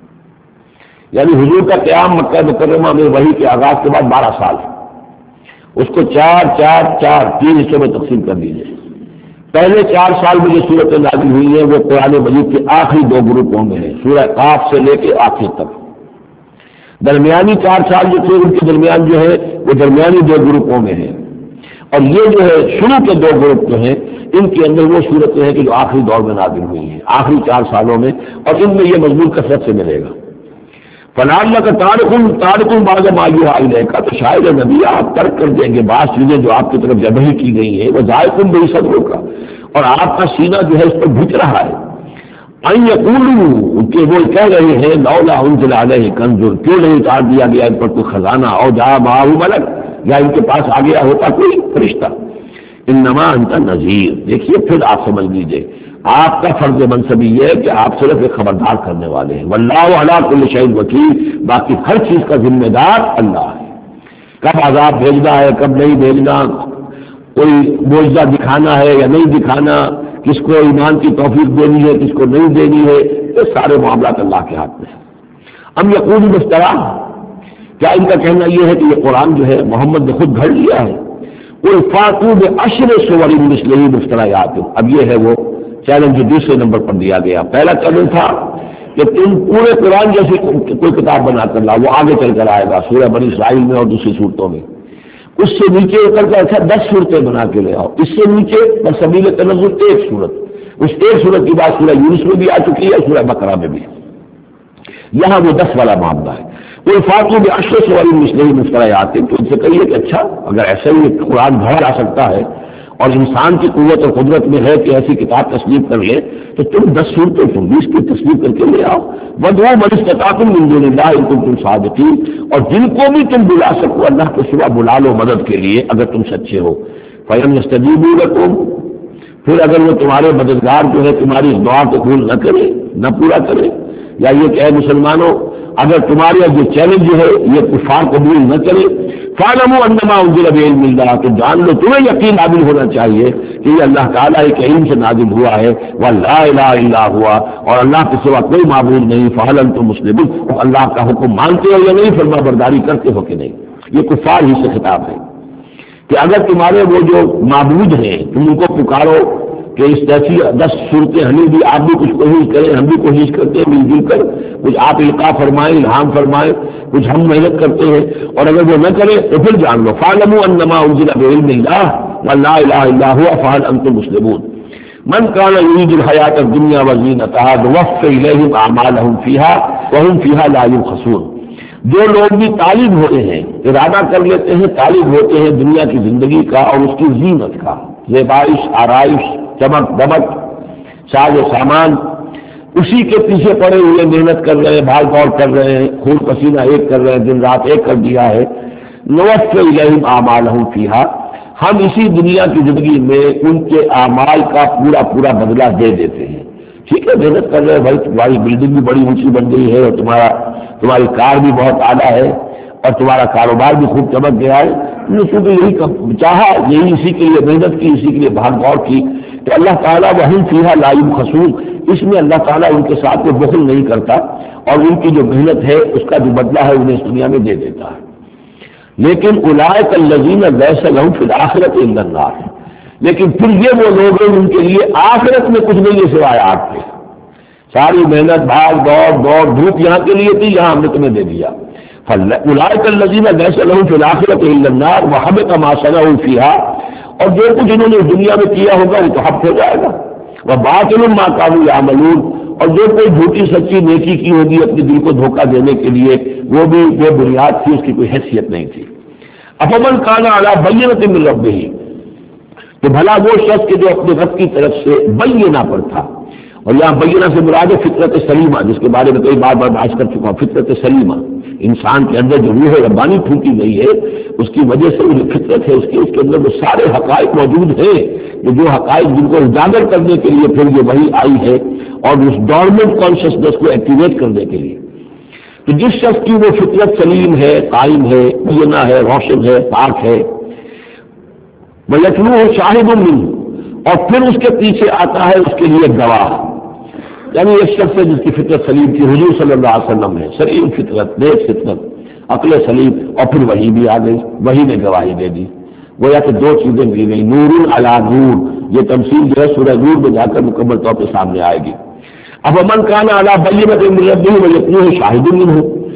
یعنی حضور کا قیام مکہ مکرمہ میں وحی کے آغاز کے بعد 12 سال، اس کو 4 4 4 3 حصوں میں تقسیم کر دیجیے۔ پہلے 4 سال میں جو صورتیں نازل ہوئی ہیں وہ قرآن مجید کے آخری 2 گروپوں میں ہیں، سورہ قاف سے لے کے آخر تک۔ درمیانی 4 سال جو تھے ان کے درمیان جو ہے وہ درمیانی 2 گروپوں میں ہیں، اور یہ جو ہے شروع کے 2 گروپ جو ہیں ان کے اندر وہ صورتیں ہیں کہ جو آخری دور میں نازل ہوئی ہیں، آخری 4 سالوں میں، اور ان میں یہ مضمون کثرت سے ملے گا۔ فلعلہ کا تارک بعض ما یوحی الیک، تو شاید نبی آپ ترک کر دیں گے بعض چیزیں جو آپ کی طرف ذبح کی گئی ہیں، وہ ذائق بے صدروں کا، اور آپ کا سینہ جو ہے اس پر بھج رہا ہے۔ ان یقولوا کہ وہ کہہ رہے ہیں لولا انزل علیہ کنز، کیوں نہیں اتار دیا گیا ان پر کوئی خزانہ، او جاء معہ ملک، یا ان کے پاس آ گیا ہوتا کوئی فرشتہ۔ انما انت نذیر، دیکھیے پھر آپ سمجھ لیجیے آپ کا فرض منصبی یہ ہے کہ آپ صرف ایک خبردار کرنے والے ہیں، واللہ علی کل شیء وکیل، باقی ہر چیز کا ذمہ دار اللہ ہے۔ کب عذاب بھیجنا ہے کب نہیں بھیجنا، کوئی معجزہ دکھانا ہے یا نہیں دکھانا، کس کو ایمان کی توفیق دینی ہے کس کو نہیں دینی ہے، یہ سارے معاملات اللہ کے ہاتھ میں ہیں۔ اب یقول مفترا، کیا ان کا کہنا یہ ہے کہ یہ قرآن جو ہے محمد نے خود گھڑ لیا ہے؟ فاتوا بعشر سور مثلہ مفتریات، اب یہ ہے وہ چیلنج جو دوسرے نمبر پر دیا گیا۔ پہلا چیلنج تھا کہ تم پورے قرآن جیسی کوئی کتاب بنا کر لاؤ، وہ آگے چل کر آئے گا سورہ بنی اسرائیل میں اور دوسری صورتوں میں۔ اس سے نیچے اتر کر اچھا 10 صورتیں بنا کے لے آؤ، اس سے نیچے بسبیل تنزل 1 صورت، اس 1 صورت کی بات سورہ یونس میں بھی آ چکی ہے، سورہ بقرہ میں بھی، یہاں وہ 10 والا معاملہ ہے۔ کوئی فاتو بعشر سور مثلہ مفتریات، تو ان سے کہیے کہ اچھا اگر ایسا ہی قرآن بھرا جا سکتا ہے اور انسان کی قوت اور قدرت میں ہے کہ ایسی کتاب تصنیف کر لے، تو تم 10 صورتیں تم 20 کی تصنیف کر کے لے آؤ۔ وَادْعُوا مَنِ اسْتَطَعْتُم مِّن دُونِ اللَّهِ إِن كُنتُمْ صَادِقِينَ، اور جن کو بھی تم بلا سکو اللہ کے سوا بلا لو مدد کے لیے اگر تم سچے ہو۔ فَإِن يَسْتَجِيبُوا لَكُمْ، پھر اگر وہ تمہارے مددگار جو ہے تمہاری اس دعا کو قبول نہ کرے، نہ پورا کرے، یا یہ کہ اے مسلمانوں اگر تمہارے جو چیلنج ہے یہ کفار قبول نہ کرے، فَاعْلَمُوا أَنَّمَا أُنزِلَ بِعِلْمِ اللَّهِ، تو جان لو تمہیں یقین حاصل ہونا چاہیے کہ یہ اللہ تعالیٰ کے علم سے نازل ہوا ہے، وَلَا إِلَٰهَ إِلَّا هُوَ، اور اللہ کے سوا کوئی معبود نہیں، فَهَلْ أَنتُم مُسْلِمُونَ، اللہ کا حکم مانتے ہو یا نہیں، فرما برداری کرتے ہو کہ نہیں۔ یہ کفار ہی سے خطاب ہے کہ اگر تمہارے وہ جو معبود ہیں تم ان کو پکارو کہ اس جیسی 10 صورتیں ہمیں بھی، آپ بھی کچھ کوشش کریں ہم بھی کوشش کرتے ہیں مل جل کر، کچھ آپ القاء فرمائیں الہام فرمائیں، کچھ ہم محنت کرتے ہیں، اور اگر وہ نہ کرے تو پھر جان لو فَاعْلَمُوا أَنَّمَا أُنزِلَ بِعِلْمِ اللَّهِ وَلَا إِلَٰهَ إِلَّا هُوَ فَهَلْ أَنتُم مُسْلِمُونَ مَنْ كَانَ يُرِيدُ الْحَيَاةَ الدُّنْيَا وَزِينَتَهَا نُوَفِّ إِلَيْهِمْ أَعْمَالَهُمْ فِيهَا وَهُمْ فِيهَا لَا يُبْخَسُونَ، جو لوگ بھی طالب ہوتے ہیں، ارادہ کر لیتے ہیں، طالب ہوتے ہیں دنیا کی زندگی کا اور اس کی زینت کا، زیبائش آرائش چمک دمک ساز و سامان، اسی کے پیچھے پڑے ہوئے محنت کر رہے ہیں، بھاگ دوڑ کر رہے ہیں، خون پسینہ ایک کر رہے ہیں، دن رات ایک کر دیا ہے۔ نوفِ الیہم اعمالہم فیہا، ہم اسی دنیا کی زندگی میں ان کے اعمال کا پورا پورا بدلہ دے دیتے ہیں۔ ٹھیک ہے محنت کر رہے ہیں بھائی، تمہاری بلڈنگ بھی بڑی اونچی بن گئی ہے اور تمہاری کار بھی بہت اعلیٰ ہے اور تمہارا کاروبار بھی خوب چمک گیا ہے، تو یہی چاہا، یہی اسی کے لیے محنت کی، اسی کے لیے بھاگ دوڑ کی، تو اللہ تعالیٰ وَهُمْ فِيهَا لَا يُبْخَسُونَ، اس میں اللہ تعالیٰ ان کے ساتھ وہ بخل نہیں کرتا اور ان کی جو محنت ہے اس کا جو بدلہ ہے انہیں اس دنیا میں دے دیتا ہے۔ لیکن اولئک الذین لیس لہم فی الآخرۃ الا النار، لیکن پھر یہ وہ لوگ ہیں ان کے لیے آخرت میں کچھ نہیں ہے سوائے آگ کے، ساری محنت بھاگ دوڑ دھوپ یہاں کے لیے تھی، یہاں ہم نے تمہیں دے دیا۔ اولئک الذین لیس لہم فی الآخرۃ الا النار وحبط ما صنعوا فیہا، اور جو کچھ انہوں نے دنیا میں کیا ہوگا وہ تو حبط ہو جائے گا، وباطل ما کانوا یعملون، اور جو کوئی جھوٹی سچی نیکی کی ہوگی اپنے دل کو دھوکہ دینے کے لیے وہ بھی بے بنیاد تھی، اس کی کوئی حیثیت نہیں تھی۔ افمن کان علی بینۃ من ربہ، تو بھلا وہ شخص کے جو اپنے رب کی طرف سے بینہ پر تھا اور یہاں بینہ سے مراد ہے فطرت سلیمہ، جس کے بارے میں کئی بار بحث کر چکا ہوں. فطرت سلیمہ، انسان کے اندر جو روح ربانی پھونکی گئی ہے اس کی وجہ سے جو فطرت ہے اس کے اندر وہ سارے حقائق موجود ہیں، جو حقائق جن کو اجاگر کرنے کے لیے پھر یہ وحی آئی ہے اور اس ڈورمنٹ کانشسنس کو ایکٹیویٹ کرنے کے لیے. تو جس شخص کی وہ فطرت سلیم ہے، قائم ہے، بینہ ہے، روشن ہے، پاک ہے، وَيَتْلُوهُ شَاهِدٌ مِّنْهُ، اور پھر اس کے پیچھے آتا ہے اس کے لیے گواہ. یعنی ایک شخص ہے جس کی فطرت سلیم تھی، حضور صلی اللہ علیہ وسلم ہے، سلیم فطرت، نیک فطرت، عقل سلیم، اور پھر وحی بھی آ گئی، وحی نے گواہی دے دی. گویا کہ دو چیزیں مل گئی، نور علی نور. یہ تمثیل جو ہے سورہ نور میں جا کر مکمل طور پہ سامنے آئے گی. اب من کان علی بینۃ من ربہ ویتلوہ شاہد منہ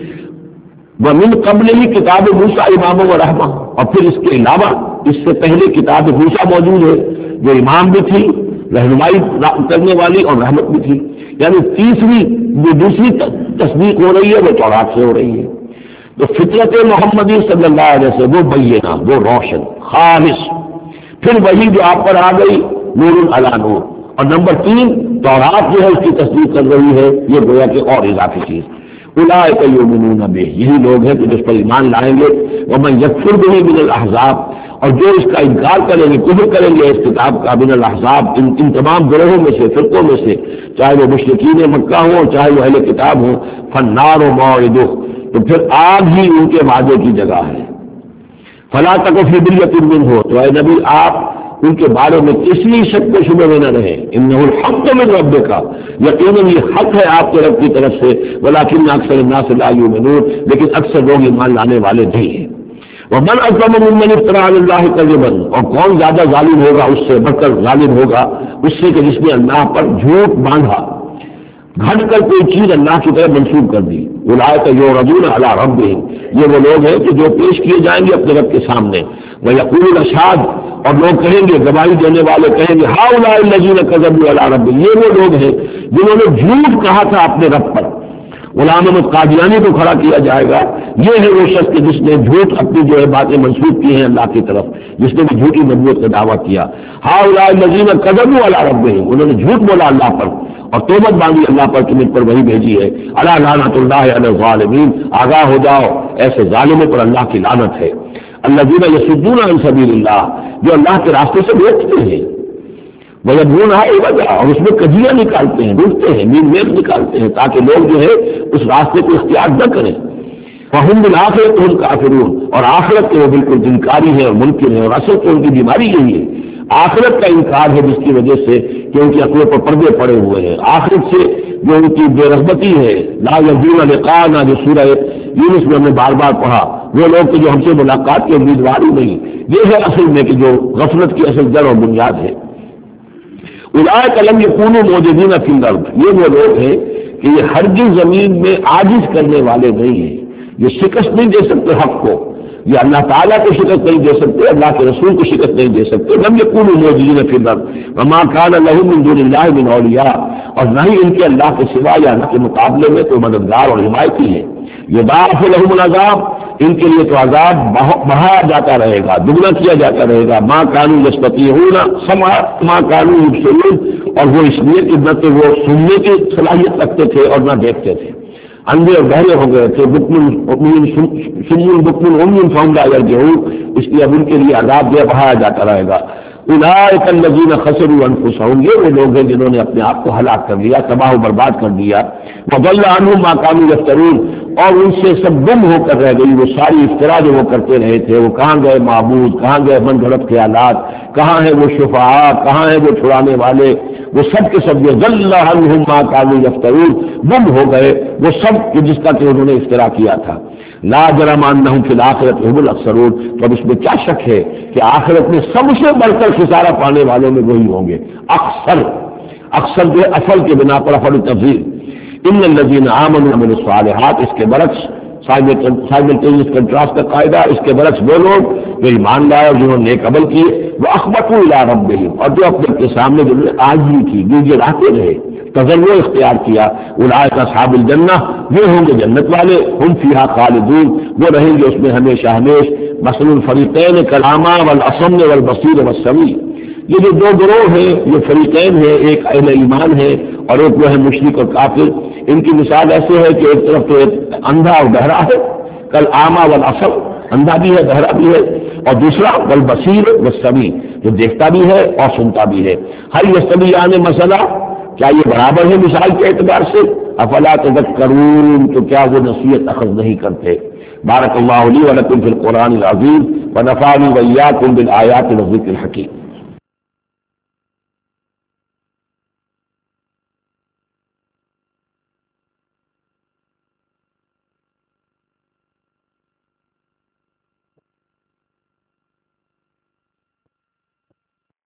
ومن قبلہ کتاب موسیٰ امام و رحمہ، اور پھر اس کے علاوہ اس سے پہلے کتاب موسیٰ موجود ہے جو امام بھی تھی، رہنمائی کرنے والی، اور رحمت بھی تھی. یعنی تیسری جو دوسری تصدیق ہو رہی ہے وہ تورات سے ہو رہی ہے. تو فطرت محمدی صلی اللہ علیہ وسلم وہ بینہ، وہ روشن خالص. پھر وہی جو آپ پر آ گئی نور علی نور. اور نمبر 3 تورات جو ہے اس کی تصدیق کر رہی ہے، یہ گویا کہ اور اضافی چیز. اولئک یؤمنون بہ، یہی لوگ ہیں کہ جس پر ایمان لائیں گے. ومن یکفر بہ من الاحزاب، اور جو اس کا انکار کریں گے، کفر کریں گے اس کتاب کا، من الاحزاب، ان تمام گروہوں میں سے، فرقوں میں سے، چاہے وہ مشرکین مکہ ہوں چاہے وہ اہل کتاب ہوں، فالنار موعدہ، تو پھر آگ ہی ان کے وعدے کی جگہ ہے. فلا تک فی مریۃ منہ، تو اے نبی آپ ان کے بارے میں کسی شک و شبہ میں نہ رہیں. انہ الحق من ربک، یقیناً یہ حق ہے آپ کے رب کی طرف سے. ولکن اکثر الناس لا یؤمنون، لیکن اکثر لوگ ایمان لانے والے نہیں ہیں. ومن اظلم ممن افترى على الله كذبا، اور کون زیادہ ظالم ہوگا، اس سے بڑھ کر ظالم ہوگا اس سے کہ جس نے اللہ پر جھوٹ باندھا، گھٹ کر کوئی چیز اللہ کی طرف منسوب کر دی. اولئک یعرضون علی ربهم، یہ وہ لوگ ہیں کہ جو پیش کیے جائیں گے اپنے رب کے سامنے. ویقول الاشہاد، اور لوگ کہیں گے، گواہی دینے والے کہیں گے، ہؤلاء الذین کذبوا علی ربهم، یہ وہ لوگ ہیں جنہوں نے جھوٹ کہا تھا اپنے رب پر. غلام احمد قادیانی کو کھڑا کیا جائے گا، یہ ہے وہ شخص جس نے جھوٹ اپنی جو ہے باتیں منسوب کی ہیں اللہ کی طرف، جس نے بھی جھوٹی نبوت کا دعویٰ کیا. ہؤلاء الذین کذبوا علی ربهم، انہوں نے جھوٹ بولا اللہ پر اور توبت باندھی اللہ پر کہ مجھ پر وہی بھیجی ہے. الا لعنۃ اللہ علی الظالمین، آگاہ ہو جاؤ ایسے ظالموں پر اللہ کی لعنت ہے. الذین یصدون عن سبیل اللہ، جو اللہ کے راستے سے روکتے ہیں. وَيَبْغُونَهَا عِوَجًا، اور اس میں کجیاں نکالتے ہیں، ڈھونڈتے ہیں، مین میل نکالتے ہیں تاکہ لوگ جو ہے اس راستے کو اختیار نہ کریں. وَهُمْ بِالْآخِرَةِ هُمْ كَافِرُونَ، اور آخرت کے وہ بالکل انکاری ہیں اور منکر ہیں، اور اصل تو ان کی بیماری یہی ہے، آخرت کا انکار ہے، جس کی وجہ سے کہ ان کی عقلوں پر پردے پڑے ہوئے ہیں. آخرت سے جو ان کی بے رغبتی ہے، لا يرجون لقاءنا، جو سورہ یونس میں ہم نے بار بار پڑھا، وہ لوگ کہ جو ہم سے ملاقات کے امیدوار ہی نہیں، یہ ہے اصل میں کہ جو غفلت کی اصل جڑ اور بنیاد ہے. اولئک لم یکونوا موجودین فی الارض، یہ وہ لوگ ہیں کہ یہ ہرگز زمین میں عاجز کرنے والے نہیں ہیں، یہ شکست نہیں دے سکتے حق کو، یہ اللہ تعالیٰ کو شکست نہیں دے سکتے، اللہ کے رسول کو شکست نہیں دے سکتے. لم یکونوا موجودین فی الارض وما کان لهم من دون اللہ من اولیاء، اور نہ ہی ان کے اللہ کے سوا یا اللہ کے مقابلے میں کوئی مددگار اور حمایتی ہے. یضاعف لهم العذاب، ان کے لیے تو عذاب بڑھایا جاتا رہے گا، دگنا کیا جاتا رہے گا. ما كانوا يستطيعون سمع ما كانوا يبصرون، اور وہ اس لیے کہ نہ تو وہ سننے کی صلاحیت رکھتے تھے اور نہ دیکھتے تھے، اندھے اور بہرے ہو گئے تھے. سمع بکم عمی فهم لا يرجعون، اس لیے اب ان کے لیے عذاب جو بڑھایا جاتا رہے گا. اولئک الذین خسروا انفسهم، یہ وہ لوگ ہیں جنہوں نے اپنے آپ کو ہلاک کر دیا، تباہ و برباد کر دیا. وضل عنهم ما كانوا يفترون، اور ان سے سب گم ہو کر رہ گئی وہ ساری افترا جو وہ کرتے رہے تھے. وہ کہاں گئے معبود، کہاں گئے من گھڑت خیالات، کہاں ہیں وہ شفعاء، کہاں ہیں وہ چھڑانے والے، وہ سب کے سب ضل عنهم ما كانوا يفترون، گم ہو گئے وہ سب جس کا کہ انہوں نے افترا کیا تھا. لا جرم انہم فی الآخرۃ هم الاخسرون، تو اب اس میں کیا شک ہے کہ آخرت میں سب سے بڑھ کر خسارہ پانے والوں میں وہی ہوں گے. اکثر جو اصل کے بنا پر افعل تفضیل. ان الذین آمنوا وعملوا الصالحات، اس کے برعکس سائملٹینیس کنٹراسٹ کا قاعدہ، اس کے برعکس وہ لوگ جو ایمان لائے اور جنہوں نے نیک عمل کیے، واخبتوا الی ربہم، اور جو اپنے کے سامنے جنہوں نے عاجزی کی، گڑ گڑاتے رہے، تضرع اختیار کیا. اولئک اصحاب الجنہ، وہ ہوں گے جنت والے. ہم فیہا خالدون، وہ رہیں گے اس میں ہمیشہ ہمیش. مثل الفریقین کالاعمی والاصم والبصیر والسمیع، یہ جو دو گروہ ہیں، یہ فریقین ہیں، ایک اہل ایمان ہے اور ایک وہ ہے مشرک اور کافر. ان کی مثال ایسے ہے کہ ایک طرف تو ایک اندھا اور بہرا ہے، کل اعمیٰ والاصم، اندھا بھی ہے بہرا بھی ہے، اور دوسرا والبصیر والسمیع، جو دیکھتا بھی ہے اور سنتا بھی ہے. ہل یستویان مثلا، کیا یہ برابر ہے مثال کے اعتبار سے؟ افلا تذکرون، تو کیا وہ نصیحت اخذ نہیں کرتے؟ بارک اللہ لی ولکم فی القرآن العظیم ونفعنی وإیاکم بالآیات والذکر الحکیم.